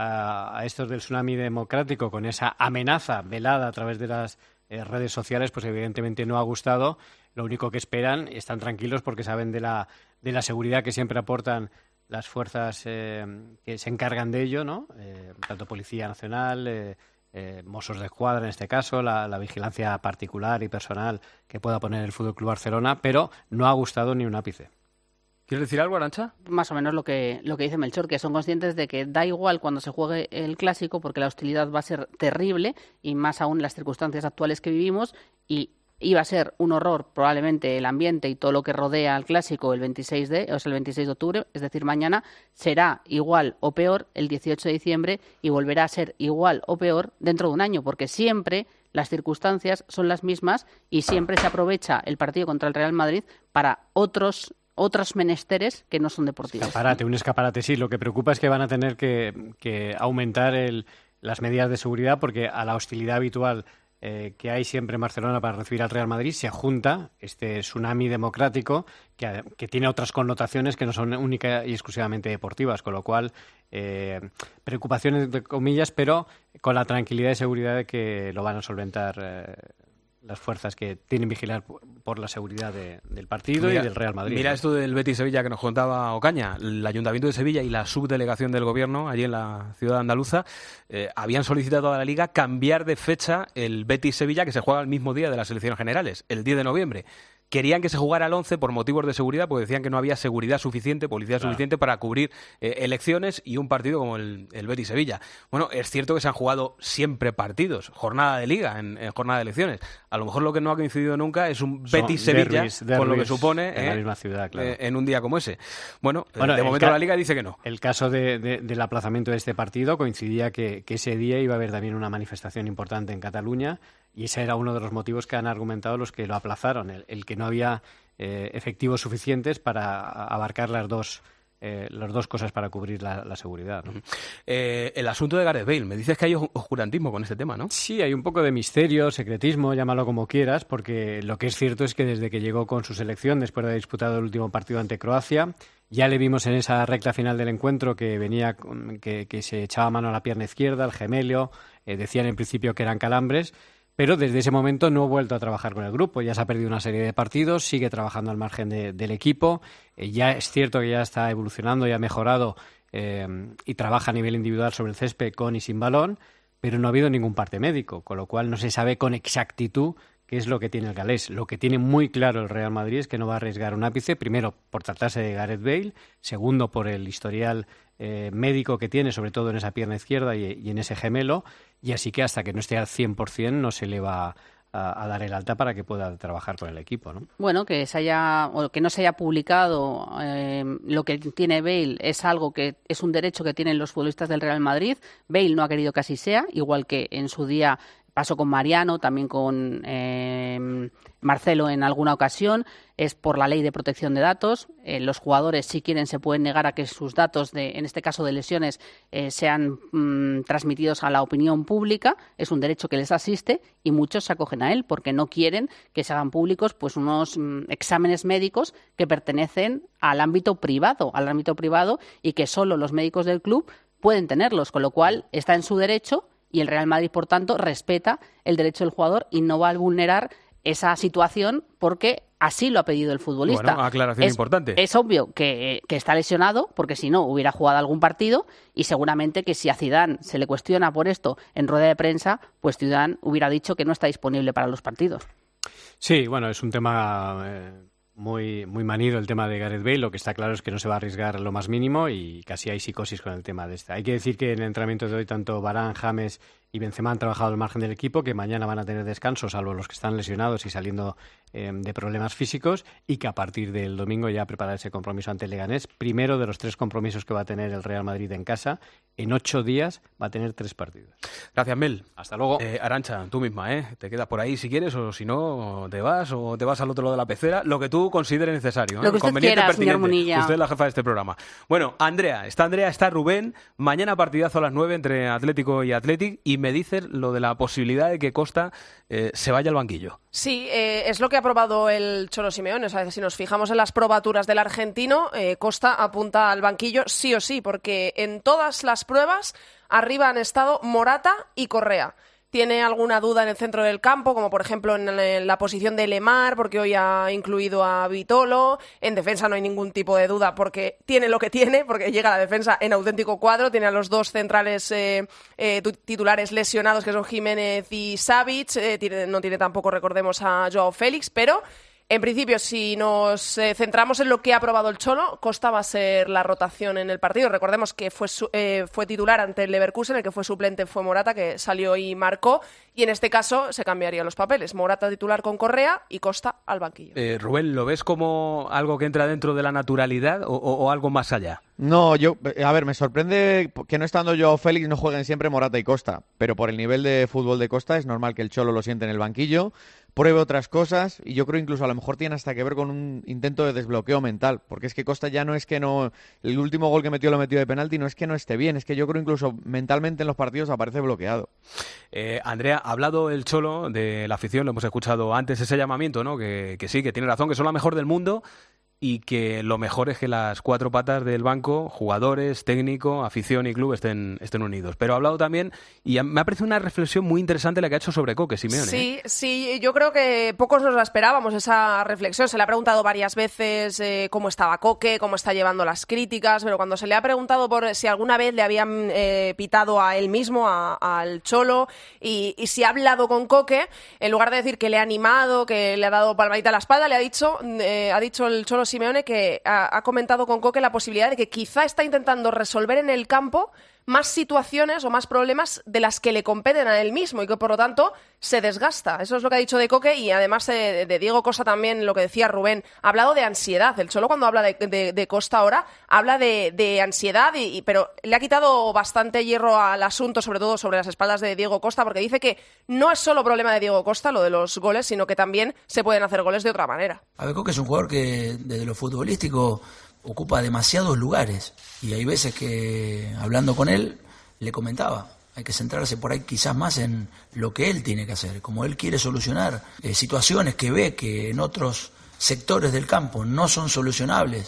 a estos del tsunami democrático con esa amenaza velada a través de las redes sociales, pues evidentemente no ha gustado. Lo único que esperan, están tranquilos porque saben de la seguridad que siempre aportan las fuerzas que se encargan de ello, ¿no? Tanto Policía Nacional, Mossos de Escuadra en este caso, la vigilancia particular y personal que pueda poner el Fútbol Club Barcelona, pero no ha gustado ni un ápice. ¿Quieres decir algo, Arantxa? Más o menos lo que dice Melchor, que son conscientes de que da igual cuando se juegue el clásico porque la hostilidad va a ser terrible y más aún en las circunstancias actuales que vivimos, y iba a ser un horror probablemente el ambiente y todo lo que rodea al Clásico el 26 de octubre, es decir, mañana, será igual o peor el 18 de diciembre y volverá a ser igual o peor dentro de un año, porque siempre las circunstancias son las mismas y siempre se aprovecha el partido contra el Real Madrid para otros menesteres que no son deportivos. Un escaparate, sí. Lo que preocupa es que van a tener que aumentar las medidas de seguridad, porque a la hostilidad habitual que hay siempre en Barcelona para recibir al Real Madrid se adjunta este tsunami democrático que tiene otras connotaciones que no son únicas y exclusivamente deportivas, con lo cual preocupaciones de comillas, pero con la tranquilidad y seguridad de que lo van a solventar las fuerzas que tienen que vigilar por la seguridad del partido y del Real Madrid. Mira esto del Betis-Sevilla que nos contaba Ocaña. El Ayuntamiento de Sevilla y la subdelegación del Gobierno allí en la ciudad andaluza habían solicitado a la Liga cambiar de fecha el Betis-Sevilla, que se juega el mismo día de las elecciones generales, el 10 de noviembre. Querían que se jugara el 11 por motivos de seguridad, porque decían que no había seguridad suficiente, policía suficiente para cubrir elecciones y un partido como el Betis-Sevilla. Bueno, es cierto que se han jugado siempre partidos, jornada de Liga en jornada de elecciones. A lo mejor lo que no ha coincidido nunca es un Betis-Sevilla, con lo que supone en la misma ciudad, claro. En un día como ese. Bueno, de momento la Liga dice que no. El caso del aplazamiento de este partido coincidía que ese día iba a haber también una manifestación importante en Cataluña, y ese era uno de los motivos que han argumentado los que lo aplazaron, el que no había efectivos suficientes para abarcar las dos cosas para cubrir la seguridad, ¿no? El asunto de Gareth Bale, me dices que hay oscurantismo con este tema, ¿no? Sí, hay un poco de misterio, secretismo, llámalo como quieras, porque lo que es cierto es que desde que llegó con su selección, después de haber disputado el último partido ante Croacia, ya le vimos en esa recta final del encuentro que venía, que se echaba mano a la pierna izquierda, al gemelo, decían en principio que eran calambres, pero desde ese momento no ha vuelto a trabajar con el grupo. Ya se ha perdido una serie de partidos, sigue trabajando al margen del equipo. Ya es cierto que ya está evolucionando, ya ha mejorado y trabaja a nivel individual sobre el césped con y sin balón, pero no ha habido ningún parte médico, con lo cual no se sabe con exactitud qué es lo que tiene el galés. Lo que tiene muy claro el Real Madrid es que no va a arriesgar un ápice, primero por tratarse de Gareth Bale, segundo por el historial médico que tiene, sobre todo en esa pierna izquierda y en ese gemelo, y así que hasta que no esté al 100% no se le va a dar el alta para que pueda trabajar con el equipo, ¿no? Bueno, que no se haya publicado lo que tiene Bale es algo que es un derecho que tienen los futbolistas del Real Madrid. Bale no ha querido que así sea, igual que en su día pasó con Mariano, también con Marcelo en alguna ocasión. Es por la ley de protección de datos. Los jugadores, si quieren, se pueden negar a que sus datos, en este caso de lesiones, sean transmitidos a la opinión pública. Es un derecho que les asiste y muchos se acogen a él porque no quieren que se hagan públicos pues unos exámenes médicos que pertenecen al ámbito privado y que solo los médicos del club pueden tenerlos, con lo cual está en su derecho. Y el Real Madrid, por tanto, respeta el derecho del jugador y no va a vulnerar esa situación porque así lo ha pedido el futbolista. Bueno, aclaración importante. Es obvio que está lesionado, porque si no hubiera jugado algún partido, y seguramente que si a Zidane se le cuestiona por esto en rueda de prensa, pues Zidane hubiera dicho que no está disponible para los partidos. Sí, bueno, es un tema muy manido el tema de Gareth Bale. Lo que está claro es que no se va a arriesgar lo más mínimo y casi hay psicosis con el tema de este. Hay que decir que en el entrenamiento de hoy tanto Varane, James y Benzema han trabajado al margen del equipo, que mañana van a tener descanso, salvo los que están lesionados y saliendo de problemas físicos, y que a partir del domingo ya preparar ese compromiso ante el Leganés, primero de los 3 compromisos que va a tener el Real Madrid en casa. En 8 días va a tener 3 partidos. Gracias, Mel. Hasta luego. Arancha, tú misma, te quedas por ahí si quieres, o si no, te vas al otro lado de la pecera, lo que tú consideres necesario. Lo que usted quiera, señor Munilla. Usted es la jefa de este programa. Bueno, Andrea, está Rubén. Mañana partidazo a las 9 entre Atlético y Athletic, y me dices lo de la posibilidad de que Costa se vaya al banquillo. Sí, es lo que ha probado el Cholo Simeone. O sea, si nos fijamos en las probaturas del argentino, Costa apunta al banquillo sí o sí, porque en todas las pruebas arriba han estado Morata y Correa. Tiene alguna duda en el centro del campo, como por ejemplo en la posición de Lemar, porque hoy ha incluido a Vitolo. En defensa no hay ningún tipo de duda, porque tiene lo que tiene, porque llega a la defensa en auténtico cuadro. Tiene a los 2 centrales titulares lesionados, que son Jiménez y Savic. No tiene tampoco, recordemos, a Joao Félix, pero En principio, si nos centramos en lo que ha probado el Cholo, Costa va a ser la rotación en el partido. Recordemos que fue titular ante el Leverkusen, el que fue suplente fue Morata, que salió y marcó, y en este caso se cambiarían los papeles. Morata titular con Correa y Costa al banquillo. Rubén, ¿lo ves como algo que entra dentro de la naturalidad o algo más allá? No, me sorprende que no estando Joao Félix no jueguen siempre Morata y Costa, pero por el nivel de fútbol de Costa es normal que el Cholo lo siente en el banquillo, pruebe otras cosas y yo creo incluso a lo mejor tiene hasta que ver con un intento de desbloqueo mental, porque es que Costa ya no es que no, el último gol que metió lo metió de penalti, no es que no esté bien, es que yo creo incluso mentalmente en los partidos aparece bloqueado. Andrea, ha hablado el Cholo de la afición, lo hemos escuchado antes, ese llamamiento, ¿no? Que sí, que tiene razón, que son la mejor del mundo y que lo mejor es que las cuatro patas del banco, jugadores, técnico, afición y club estén unidos. Pero ha hablado también, y me ha parecido una reflexión muy interesante la que ha hecho sobre Coque, Simeone. Sí, yo creo que pocos nos la esperábamos, esa reflexión. Se le ha preguntado varias veces cómo estaba Coque, cómo está llevando las críticas, pero cuando se le ha preguntado por si alguna vez le habían pitado a él mismo, al Cholo, y si ha hablado con Coque, en lugar de decir que le ha animado, que le ha dado palmadita a la espalda, ha dicho el Cholo Simeone que ha comentado con Coque la posibilidad de que quizá está intentando resolver en el campo más situaciones o más problemas de las que le competen a él mismo y que por lo tanto se desgasta. Eso es lo que ha dicho de Coque y además de Diego Costa también, lo que decía Rubén, ha hablado de ansiedad. El Cholo cuando habla de Costa ahora habla de ansiedad, pero le ha quitado bastante hierro al asunto, sobre todo sobre las espaldas de Diego Costa, porque dice que no es solo problema de Diego Costa lo de los goles, sino que también se pueden hacer goles de otra manera. A ver, Coque es un jugador que desde lo futbolístico ocupa demasiados lugares y hay veces que hablando con él le comentaba, hay que centrarse por ahí quizás más en lo que él tiene que hacer, como él quiere solucionar situaciones que ve que en otros sectores del campo no son solucionables,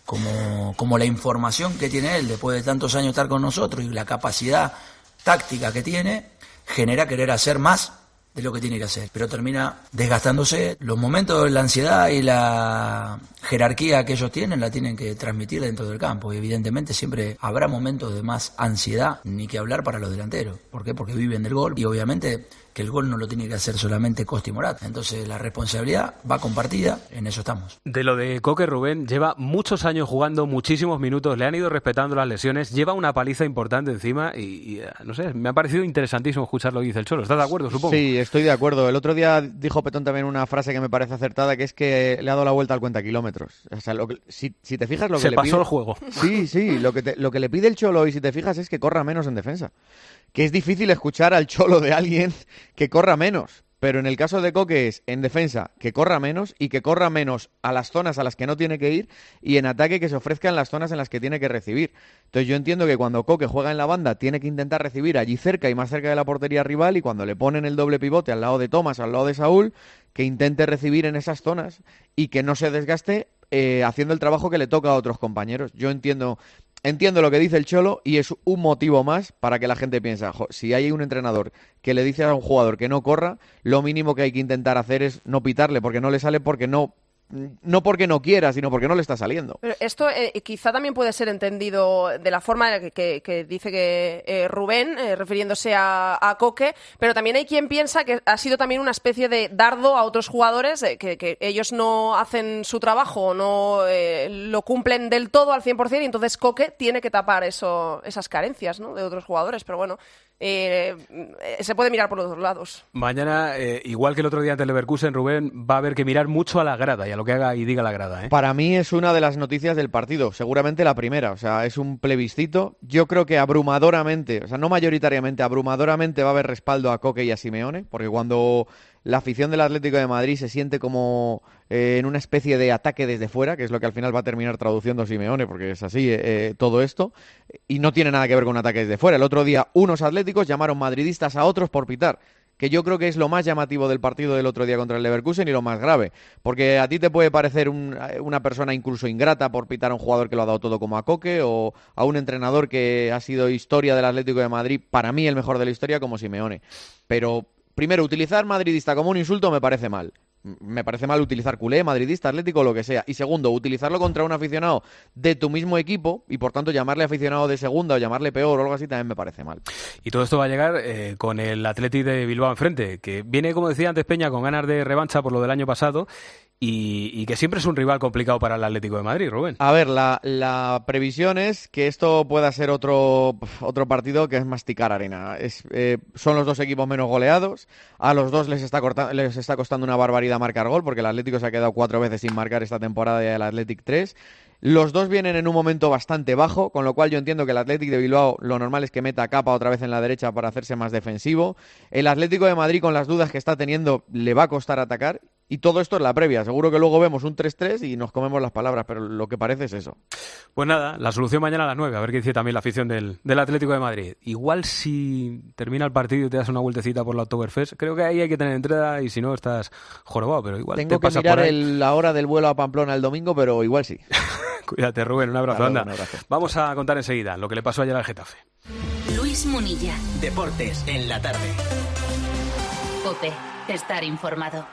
como la información que tiene él después de tantos años estar con nosotros y la capacidad táctica que tiene, genera querer hacer más de lo que tiene que hacer, pero termina desgastándose. Los momentos de la ansiedad y la jerarquía que ellos tienen la tienen que transmitir dentro del campo y evidentemente siempre habrá momentos de más ansiedad, ni que hablar para los delanteros. ¿Por qué? Porque viven del gol y obviamente que el gol no lo tiene que hacer solamente Costa y Morata. Entonces la responsabilidad va compartida, en eso estamos. De lo de Coque, Rubén, lleva muchos años jugando, muchísimos minutos, le han ido respetando las lesiones, lleva una paliza importante encima y no sé, me ha parecido interesantísimo escuchar lo que dice el Cholo. ¿Estás de acuerdo, supongo? Sí, estoy de acuerdo. El otro día dijo Petón también una frase que me parece acertada, que es que le ha dado la vuelta al cuenta kilómetros. O sea, si te fijas lo que se le pasó pide... el juego. Sí, lo que le pide el Cholo, y si te fijas, es que corra menos en defensa. Que es difícil escuchar al Cholo de alguien que corra menos, pero en el caso de Coque es en defensa que corra menos y que corra menos a las zonas a las que no tiene que ir y en ataque que se ofrezca en las zonas en las que tiene que recibir. Entonces yo entiendo que cuando Coque juega en la banda tiene que intentar recibir allí cerca y más cerca de la portería rival y cuando le ponen el doble pivote al lado de Thomas, al lado de Saúl, que intente recibir en esas zonas y que no se desgaste haciendo el trabajo que le toca a otros compañeros. Yo entiendo lo que dice el Cholo y es un motivo más para que la gente piense, si hay un entrenador que le dice a un jugador que no corra, lo mínimo que hay que intentar hacer es no pitarle, porque no le sale porque no porque no quiera, sino porque no le está saliendo. Pero esto quizá también puede ser entendido de la forma que dice que Rubén, refiriéndose a Coque, pero también hay quien piensa que ha sido también una especie de dardo a otros jugadores, que ellos no hacen su trabajo, no lo cumplen del todo al 100% y entonces Coque tiene que tapar esas carencias, ¿no?, de otros jugadores, pero bueno, se puede mirar por los dos lados. Mañana, igual que el otro día ante el Leverkusen, Rubén, va a haber que mirar mucho a la grada y a lo que haga y diga la grada, ¿eh? Para mí es una de las noticias del partido, seguramente la primera, o sea, es un plebiscito. Yo creo que abrumadoramente, o sea, no mayoritariamente, abrumadoramente va a haber respaldo a Coque y a Simeone, porque cuando la afición del Atlético de Madrid se siente como en una especie de ataque desde fuera, que es lo que al final va a terminar traduciendo Simeone, porque es así todo esto, y no tiene nada que ver con un ataque desde fuera. El otro día unos atléticos llamaron madridistas a otros por pitar, que yo creo que es lo más llamativo del partido del otro día contra el Leverkusen y lo más grave, porque a ti te puede parecer una persona incluso ingrata por pitar a un jugador que lo ha dado todo como a Coque o a un entrenador que ha sido historia del Atlético de Madrid, para mí el mejor de la historia, como Simeone. Pero primero, utilizar madridista como un insulto me parece mal. Me parece mal utilizar culé, madridista, atlético, lo que sea. Y segundo, utilizarlo contra un aficionado de tu mismo equipo y por tanto llamarle aficionado de segunda o llamarle peor o algo así también me parece mal. Y todo esto va a llegar con el Athletic de Bilbao enfrente, que viene, como decía antes Peña, con ganas de revancha por lo del año pasado y que siempre es un rival complicado para el Atlético de Madrid, Rubén. A ver, la previsión es que esto pueda ser otro partido que es masticar arena. Son los dos equipos menos goleados, a los dos les está costando una barbaridad marcar gol, porque el Atlético se ha quedado 4 veces sin marcar esta temporada y el Athletic 3. Los dos vienen en un momento bastante bajo, con lo cual yo entiendo que el Athletic de Bilbao lo normal es que meta a Capa otra vez en la derecha para hacerse más defensivo. El Atlético de Madrid, con las dudas que está teniendo, le va a costar atacar. Y todo esto es la previa. Seguro que luego vemos un 3-3 y nos comemos las palabras, pero lo que parece es eso. Pues nada, la solución mañana a las 9. A ver qué dice también la afición del Atlético de Madrid. Igual si termina el partido y te das una vueltecita por la Oktoberfest, creo que ahí hay que tener entrada y si no estás jorobado, pero igual tengo te pasas que mirar por ahí. la hora del vuelo a Pamplona el domingo, pero igual sí. Cuídate, Rubén. Un abrazo, anda. Un abrazo. Vamos a contar enseguida lo que le pasó ayer al Getafe. Luis Munilla. Deportes en la tarde. COPE. Estar informado.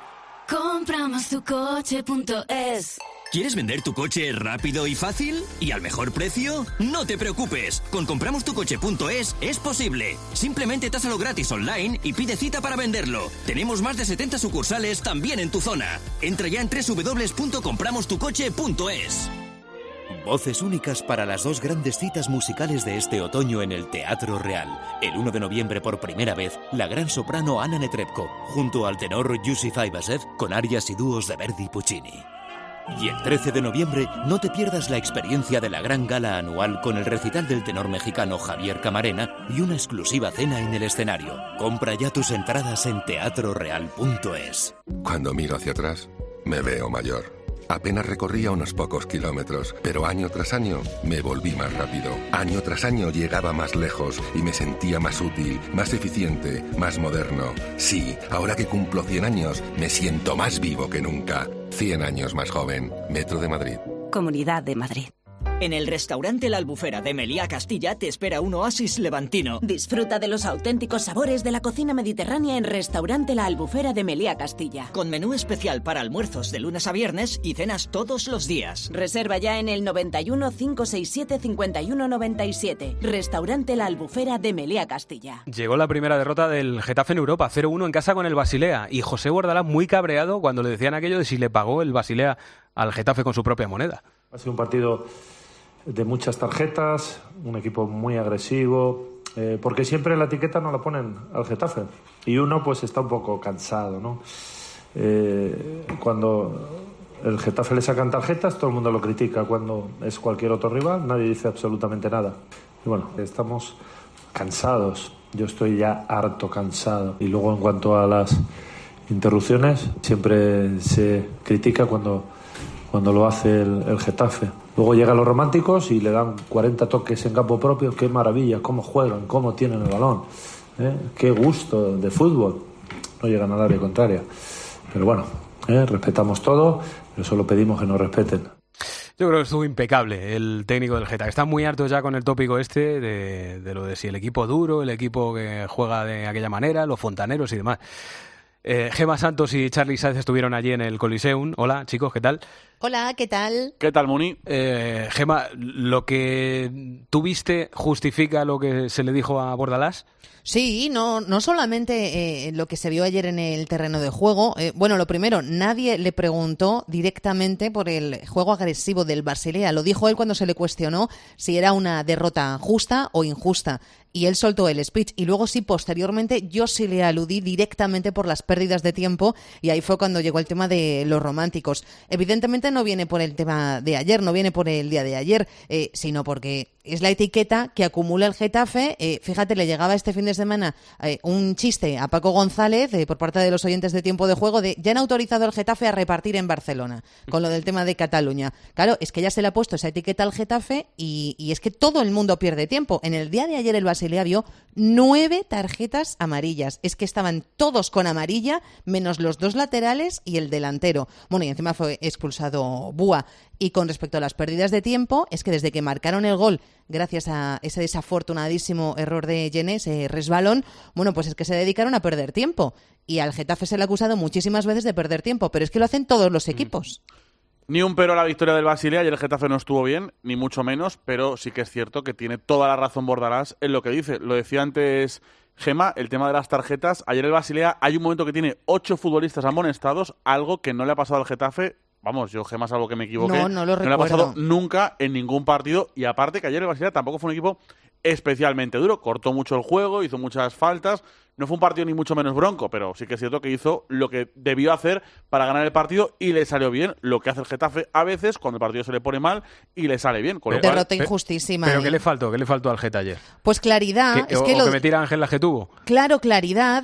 Compramos-tu-coche.es. ¿Quieres vender tu coche rápido y fácil? ¿Y al mejor precio? No te preocupes, con compramostucoche.es es posible. Simplemente tásalo gratis online y pide cita para venderlo. Tenemos más de 70 sucursales también en tu zona. Entra ya en www.compramostucoche.es. Voces únicas para las 2 grandes citas musicales de este otoño en el Teatro Real. El 1 de noviembre por primera vez, la gran soprano Anna Netrebko, junto al tenor Yusif Aybasev, con arias y dúos de Verdi y Puccini. Y el 13 de noviembre, no te pierdas la experiencia de la gran gala anual con el recital del tenor mexicano Javier Camarena y una exclusiva cena en el escenario. Compra ya tus entradas en teatroreal.es. Cuando miro hacia atrás, me veo mayor. Apenas recorría unos pocos kilómetros, pero año tras año me volví más rápido. Año tras año llegaba más lejos y me sentía más útil, más eficiente, más moderno. Sí, ahora que cumplo 100 años, me siento más vivo que nunca. 100 años más joven. Metro de Madrid. Comunidad de Madrid. En el restaurante La Albufera de Meliá Castilla te espera un oasis levantino. Disfruta de los auténticos sabores de la cocina mediterránea en Restaurante La Albufera de Meliá Castilla. Con menú especial para almuerzos de lunes a viernes y cenas todos los días. Reserva ya en el 91 567 5197. Restaurante La Albufera de Meliá Castilla. Llegó la primera derrota del Getafe en Europa, 0-1 en casa con el Basilea. Y José Bordalás muy cabreado cuando le decían aquello de si le pagó el Basilea al Getafe con su propia moneda. Ha sido un partido de muchas tarjetas, un equipo muy agresivo, porque siempre la etiqueta no la ponen al Getafe y uno pues está un poco cansado, ¿no? Cuando el Getafe le sacan tarjetas todo el mundo lo critica, cuando es cualquier otro rival nadie dice absolutamente nada. Y bueno, estamos cansados, yo estoy ya harto cansado. Y luego en cuanto a las interrupciones siempre se critica cuando lo hace el Getafe. Luego llegan los románticos y le dan 40 toques en campo propio. ¡Qué maravilla! ¿Cómo juegan? ¿Cómo tienen el balón? ¡Qué gusto de fútbol! No llegan al área contraria. Pero bueno, respetamos todo, pero solo pedimos que nos respeten. Yo creo que estuvo impecable el técnico del Getafe. Está muy harto ya con el tópico este de lo de si el equipo duro, el equipo que juega de aquella manera, los fontaneros y demás. Gemma Santos y Charly Sáez estuvieron allí en el Coliseum. Hola, chicos, ¿qué tal? Hola, ¿qué tal? ¿Qué tal, Muni? Gemma, ¿lo que tú viste justifica lo que se le dijo a Bordalás? Sí, no solamente lo que se vio ayer en el terreno de juego. Bueno, lo primero, nadie le preguntó directamente por el juego agresivo del Basilea. Lo dijo él cuando se le cuestionó si era una derrota justa o injusta. Y él soltó el speech. Y luego sí, posteriormente, yo sí le aludí directamente por las pérdidas de tiempo. Y ahí fue cuando llegó el tema de los románticos. Evidentemente no viene por el tema de ayer, no viene por el día de ayer, sino porque es la etiqueta que acumula el Getafe. Fíjate, le llegaba este fin de semana un chiste a Paco González por parte de los oyentes de Tiempo de Juego de ya han autorizado al Getafe a repartir en Barcelona con lo del tema de Cataluña. Claro, es que ya se le ha puesto esa etiqueta al Getafe y es que todo el mundo pierde tiempo. En el día de ayer el Basilea vio 9 tarjetas amarillas. Es que estaban todos con amarilla, menos los 2 laterales y el delantero. Bueno, y encima fue expulsado Búa. Y con respecto a las pérdidas de tiempo, es que desde que marcaron el gol, gracias a ese desafortunadísimo error de Jenné, ese resbalón, bueno, pues es que se dedicaron a perder tiempo. Y al Getafe se le ha acusado muchísimas veces de perder tiempo, pero es que lo hacen todos los equipos. Ni un pero a la victoria del Basilea y el Getafe no estuvo bien, ni mucho menos, pero sí que es cierto que tiene toda la razón Bordalás en lo que dice. Lo decía antes Gema, el tema de las tarjetas. Ayer el Basilea hay un momento que tiene 8 futbolistas amonestados, algo que no le ha pasado al Getafe. Vamos, yo, Gema, salvo que me equivoqué. No le ha pasado nunca en ningún partido. Y aparte que ayer el Basilea tampoco fue un equipo especialmente duro. Cortó mucho el juego, hizo muchas faltas. No fue un partido ni mucho menos bronco, pero sí que es cierto que hizo lo que debió hacer para ganar el partido y le salió bien. Lo que hace el Getafe a veces cuando el partido se le pone mal y le sale bien. Con derrota injustísima. ¿Pero qué le faltó? ¿Qué le faltó al Getafe ayer? Pues claridad. Que me tira Ángel la que tuvo. Claro, claridad.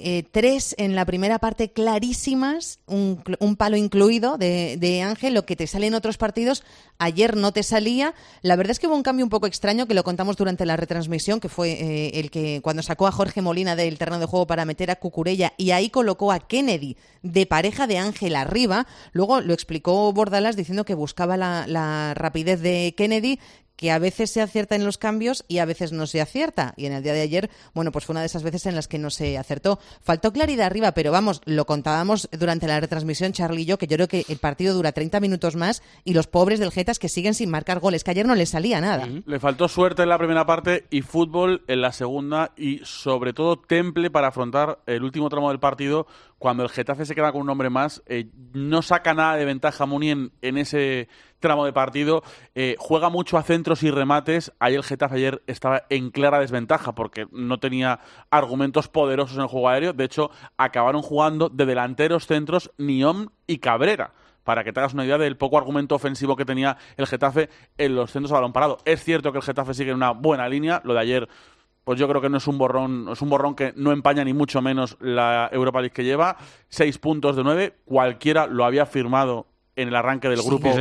3 en la primera parte clarísimas, un palo incluido de Ángel, lo que te sale en otros partidos. Ayer no te salía. La verdad es que hubo un cambio un poco extraño que lo contamos durante la retransmisión, que fue el que cuando sacó a Jorge Molina del terreno de juego para meter a Cucurella y ahí colocó a Kennedy de pareja de Ángel arriba. Luego lo explicó Bordalás diciendo que buscaba la rapidez de Kennedy, que a veces se acierta en los cambios y a veces no se acierta. Y en el día de ayer, bueno, pues fue una de esas veces en las que no se acertó. Faltó claridad arriba, pero vamos, lo contábamos durante la retransmisión, Charly y yo, que yo creo que el partido dura 30 minutos más y los pobres del Getas que siguen sin marcar goles, que ayer no les salía nada. Le faltó suerte en la primera parte y fútbol en la segunda y sobre todo temple para afrontar el último tramo del partido. Cuando el Getafe se queda con un hombre más, no saca nada de ventaja Muni en ese tramo de partido, juega mucho a centros y remates. Ahí el Getafe ayer estaba en clara desventaja porque no tenía argumentos poderosos en el juego aéreo. De hecho, acabaron jugando de delanteros centros Niom y Cabrera, para que te hagas una idea del poco argumento ofensivo que tenía el Getafe en los centros a balón parado. Es cierto que el Getafe sigue en una buena línea, lo de ayer pues yo creo que no es un borrón que no empaña ni mucho menos la Europa League que lleva. 6 puntos de 9, cualquiera lo había firmado en el arranque del grupo,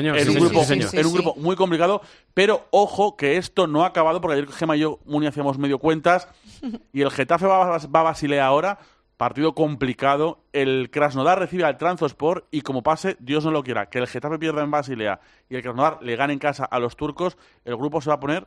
en un grupo muy complicado, pero ojo que esto no ha acabado, porque ayer Gemma y yo, Muni, hacíamos medio cuentas, y el Getafe va a Basilea ahora, partido complicado, el Krasnodar recibe al Trabzonspor, y como pase, Dios no lo quiera, que el Getafe pierda en Basilea y el Krasnodar le gane en casa a los turcos, el grupo se va a poner...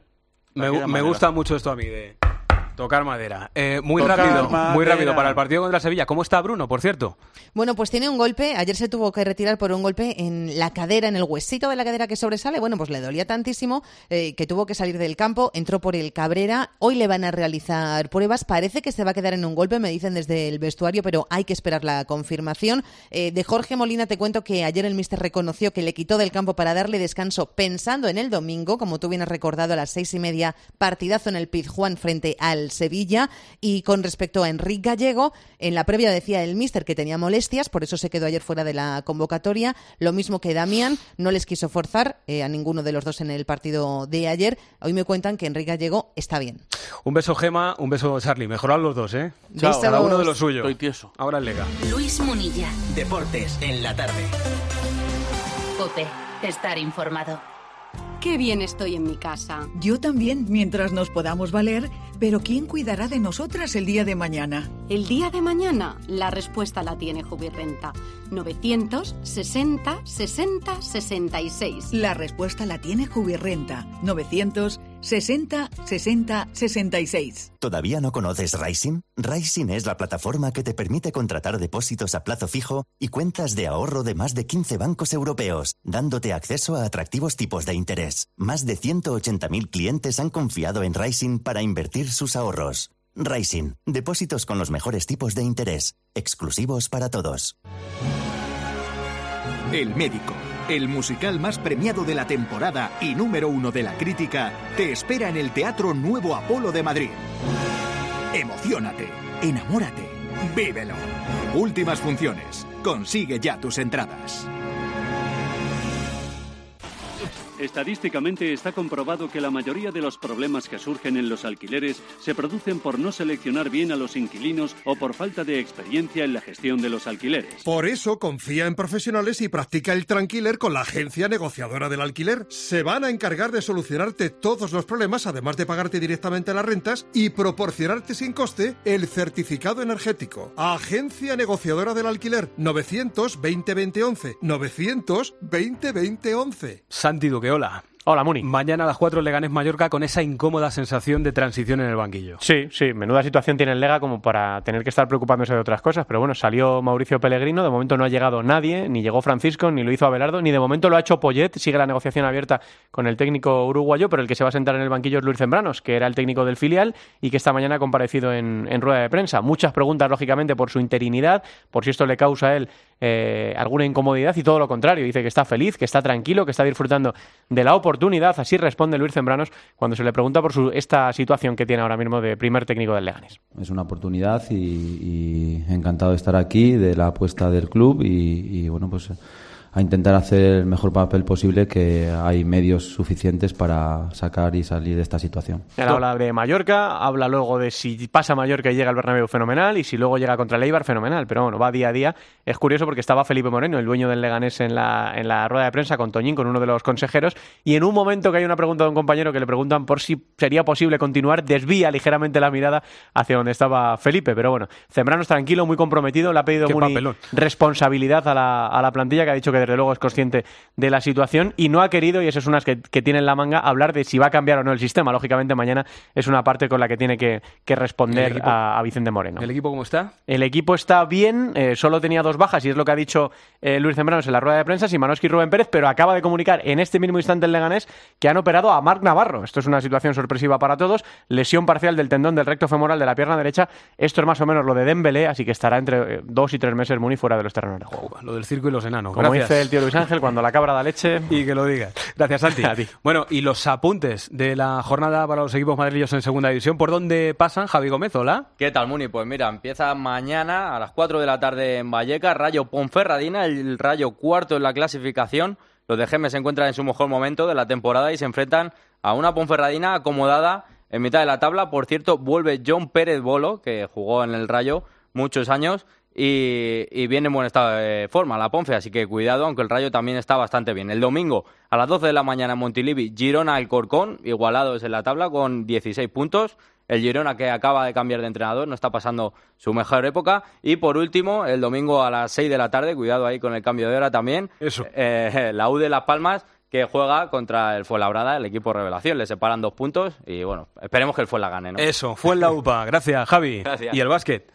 Me gusta mucho esto a mí de... Tocar madera. Muy rápido para el partido contra Sevilla. ¿Cómo está Bruno, por cierto? Bueno, pues tiene un golpe. Ayer se tuvo que retirar por un golpe en la cadera, en el huesito de la cadera que sobresale. Bueno, pues le dolía tantísimo que tuvo que salir del campo. Entró por el Cabrera. Hoy le van a realizar pruebas. Parece que se va a quedar en un golpe, me dicen desde el vestuario, pero hay que esperar la confirmación. De Jorge Molina te cuento que ayer el míster reconoció que le quitó del campo para darle descanso pensando en el domingo, como tú bien has recordado, a las 6:30, partidazo en el Pizjuán frente al Sevilla. Y con respecto a Enric Gallego, en la previa decía el míster que tenía molestias, por eso se quedó ayer fuera de la convocatoria, lo mismo que Damián, no les quiso forzar a ninguno de los dos en el partido de ayer. Hoy me cuentan que Enric Gallego está bien. Un beso Gema, un beso Charly, mejorad los dos, Chao. Cada uno de lo suyo. Estoy tieso. Ahora el Lega. Luis Munilla. Deportes en la tarde. COPE. Estar informado. Qué bien estoy en mi casa. Yo también, mientras nos podamos valer, pero ¿quién cuidará de nosotras el día de mañana? El día de mañana, la respuesta la tiene Jubirrenta. 960 60 66. La respuesta la tiene Jubirrenta. 960 60 66. ¿Todavía no conoces Raisin? Raisin es la plataforma que te permite contratar depósitos a plazo fijo y cuentas de ahorro de más de 15 bancos europeos, dándote acceso a atractivos tipos de interés. Más de 180.000 clientes han confiado en Raisin para invertir sus ahorros. Raisin, depósitos con los mejores tipos de interés, exclusivos para todos. El Médico, el musical más premiado de la temporada y número 1 de la crítica, te espera en el Teatro Nuevo Apolo de Madrid. Emociónate, enamórate, vívelo. Últimas funciones. Consigue ya tus entradas. Estadísticamente está comprobado que la mayoría de los problemas que surgen en los alquileres se producen por no seleccionar bien a los inquilinos o por falta de experiencia en la gestión de los alquileres. Por eso confía en profesionales y practica el Tranquiler con la agencia negociadora del alquiler. Se van a encargar de solucionarte todos los problemas, además de pagarte directamente las rentas y proporcionarte sin coste el certificado energético. Agencia negociadora del alquiler. 920 2011. 920 2011. Santi Duque, hola. Hola, Muni. Mañana a las 4 Leganés-Mallorca con esa incómoda sensación de transición en el banquillo. Sí, menuda situación tiene el Lega como para tener que estar preocupándose de otras cosas, pero bueno, salió Mauricio Pellegrino, de momento no ha llegado nadie, ni llegó Francisco, ni lo hizo Abelardo, ni de momento lo ha hecho Poyet, sigue la negociación abierta con el técnico uruguayo, pero el que se va a sentar en el banquillo es Luis Zembranos, que era el técnico del filial y que esta mañana ha comparecido en rueda de prensa. Muchas preguntas, lógicamente, por su interinidad, por si esto le causa a él alguna incomodidad, y todo lo contrario, dice que está feliz, que está tranquilo, que está disfrutando de la oportunidad. Así responde Luis Zembranos cuando se le pregunta por esta situación que tiene ahora mismo de primer técnico del Leganés. Es una oportunidad y encantado de estar aquí, de la apuesta del club y bueno, pues a intentar hacer el mejor papel posible, que hay medios suficientes para sacar y salir de esta situación. Él habla de Mallorca, habla luego de si pasa Mallorca y llega al Bernabéu, fenomenal, y si luego llega contra el Eibar, fenomenal, pero bueno, va día a día. Es curioso porque estaba Felipe Moreno, el dueño del Leganés, en la rueda de prensa con Toñín, con uno de los consejeros, y en un momento que hay una pregunta de un compañero que le preguntan por si sería posible continuar, desvía ligeramente la mirada hacia donde estaba Felipe, pero bueno, Zembranos tranquilo, muy comprometido, le ha pedido responsabilidad a la plantilla, que ha dicho que desde luego es consciente de la situación y no ha querido, y eso es unas que tiene en la manga, hablar de si va a cambiar o no el sistema. Lógicamente mañana es una parte con la que tiene que responder a Vicente Moreno. ¿El equipo cómo está? El equipo está bien, solo tenía 2 bajas y es lo que ha dicho Luis Zembranos en la rueda de prensa, Simanowski y Rubén Pérez, pero acaba de comunicar en este mismo instante el Leganés que han operado a Marc Navarro. Esto es una situación sorpresiva para todos, lesión parcial del tendón del recto femoral de la pierna derecha. Esto es más o menos lo de Dembélé, así que estará entre 2 y 3 meses Muni fuera de los terrenos de juego. Lo del circo y los enanos. Como Gracias. dice el tío Luis Ángel, cuando la cabra da leche. Y que lo digas. Gracias, Santi. A ti. Bueno, y los apuntes de la jornada para los equipos madrileños en segunda división, ¿por dónde pasan? Javi Gómez, hola. ¿Qué tal, Muni? Pues mira, empieza mañana a las 4 de la tarde en Vallecas, Rayo Ponferradina, el Rayo cuarto en la clasificación. Los de Gemes se encuentran en su mejor momento de la temporada y se enfrentan a una Ponferradina acomodada en mitad de la tabla. Por cierto, vuelve John Pérez Bolo, que jugó en el Rayo muchos años, y viene en buen estado de forma la Ponfe, así que cuidado, aunque el Rayo también está bastante bien. El domingo a las 12 de la mañana en Montilivi, Girona Alcorcón, igualados en la tabla con 16 puntos. El Girona, que acaba de cambiar de entrenador, no está pasando su mejor época. Y por último, el domingo a las 6 de la tarde, cuidado ahí con el cambio de hora también, la U de Las Palmas, que juega contra el Fuenlabrada, el equipo revelación. Le separan 2 puntos y bueno, esperemos que el Fuenla gane, ¿no? Eso, Fuenla-UPA. Gracias, Javi. Gracias. Y el básquet.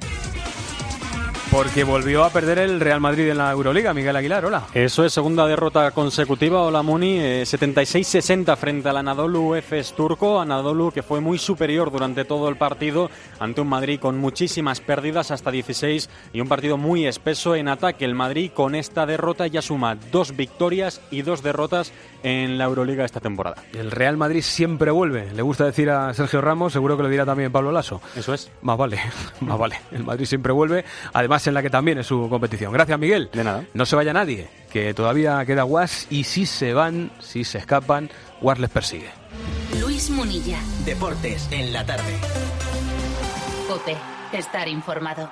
Porque volvió a perder el Real Madrid en la Euroliga. Miguel Aguilar, hola. Eso es, segunda derrota consecutiva. Hola, Muni. 76-60 frente al Anadolu Efes turco. Anadolu, que fue muy superior durante todo el partido ante un Madrid con muchísimas pérdidas, hasta 16, y un partido muy espeso en ataque. El Madrid con esta derrota ya suma 2 victorias y 2 derrotas en la Euroliga esta temporada. El Real Madrid siempre vuelve. Le gusta decir a Sergio Ramos, seguro que lo dirá también Pablo Lasso. Eso es. Más vale, más vale. El Madrid siempre vuelve. Además, en la que también es su competición. Gracias, Miguel. De nada. No se vaya nadie, que todavía queda Guas, y si se van, si se escapan, Guas les persigue. Luis Munilla. Deportes en la tarde. COPE. Estar informado.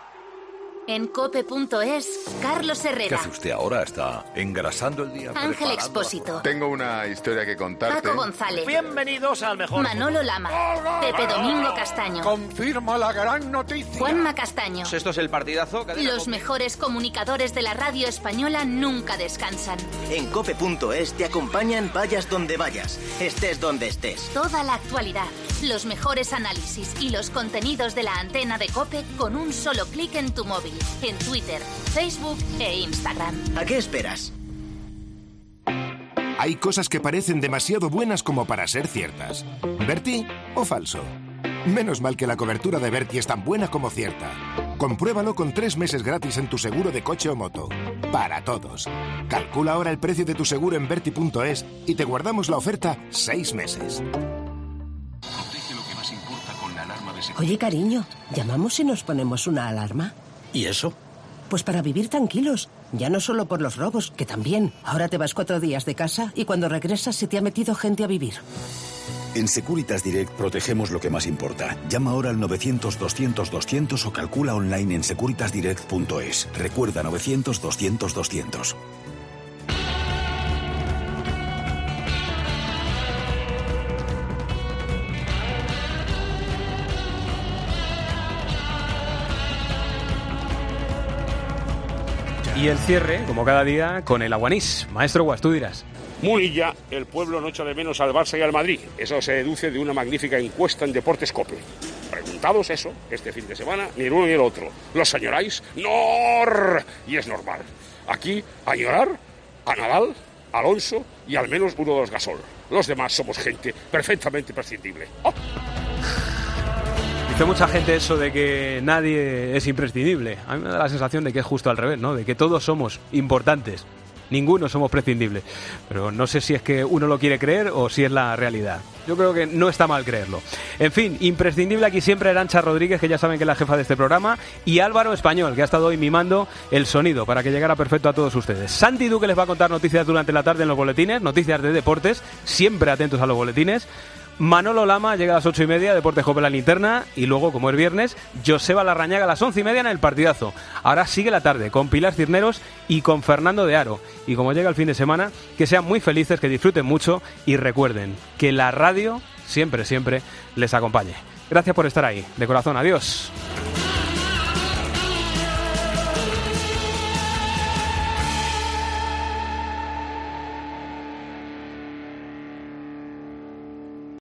En cope.es, Carlos Herrera. ¿Qué hace usted ahora? ¿Está engrasando el día? Ángel Expósito. Tengo una historia que contarte. Paco González. Bienvenidos al mejor. Manolo Lama. Pepe Domingo Castaño. Confirma la gran noticia. Juanma Castaño. Esto es el partidazo. Los mejores comunicadores de la radio española nunca descansan. En cope.es te acompañan vayas donde vayas, estés donde estés. Toda la actualidad, los mejores análisis y los contenidos de la antena de COPE con un solo clic en tu móvil. En Twitter, Facebook e Instagram. ¿A qué esperas? Hay cosas que parecen demasiado buenas como para ser ciertas. ¿Berti o falso? Menos mal que la cobertura de Berti es tan buena como cierta. Compruébalo con 3 meses gratis en tu seguro de coche o moto. Para todos. Calcula ahora el precio de tu seguro en Berti.es y te guardamos la oferta 6 meses. Protege lo que más importa con la alarma de seguridad. Oye, cariño, ¿llamamos y nos ponemos una alarma? ¿Y eso? Pues para vivir tranquilos. Ya no solo por los robos, que también. Ahora te vas 4 días de casa y cuando regresas se te ha metido gente a vivir. En Securitas Direct protegemos lo que más importa. Llama ahora al 900-200-200 o calcula online en securitasdirect.es. Recuerda 900-200-200. Y el cierre, como cada día, con el Aguanís. Maestro Guas, tú dirás. Munilla, el pueblo no echa de menos al Barça y al Madrid. Eso se deduce de una magnífica encuesta en Deportes COPE. Preguntados eso, este fin de semana, ni el uno ni el otro. ¿Los añoráis? ¡No! Y es normal. Aquí, añorar a Nadal, Alonso y al menos uno de los Gasol. Los demás somos gente perfectamente prescindible. ¡Oh! Dice mucha gente eso de que nadie es imprescindible. A mí me da la sensación de que es justo al revés, ¿no? De que todos somos importantes. Ninguno somos prescindibles. Pero no sé si es que uno lo quiere creer o si es la realidad. Yo creo que no está mal creerlo. En fin, imprescindible aquí siempre Arantxa Rodríguez, que ya saben que es la jefa de este programa, y Álvaro Español, que ha estado hoy mimando el sonido para que llegara perfecto a todos ustedes. Santi Duque les va a contar noticias durante la tarde en los boletines, noticias de deportes, siempre atentos a los boletines. Manolo Lama llega a las 8:30, Deportes Cope la linterna, y luego, como es viernes, Joseba Larrañaga a las 11:30 en el partidazo. Ahora sigue la tarde con Pilar Cisneros y con Fernando de Aro. Y como llega el fin de semana, que sean muy felices, que disfruten mucho y recuerden que la radio siempre, siempre les acompañe. Gracias por estar ahí. De corazón, adiós.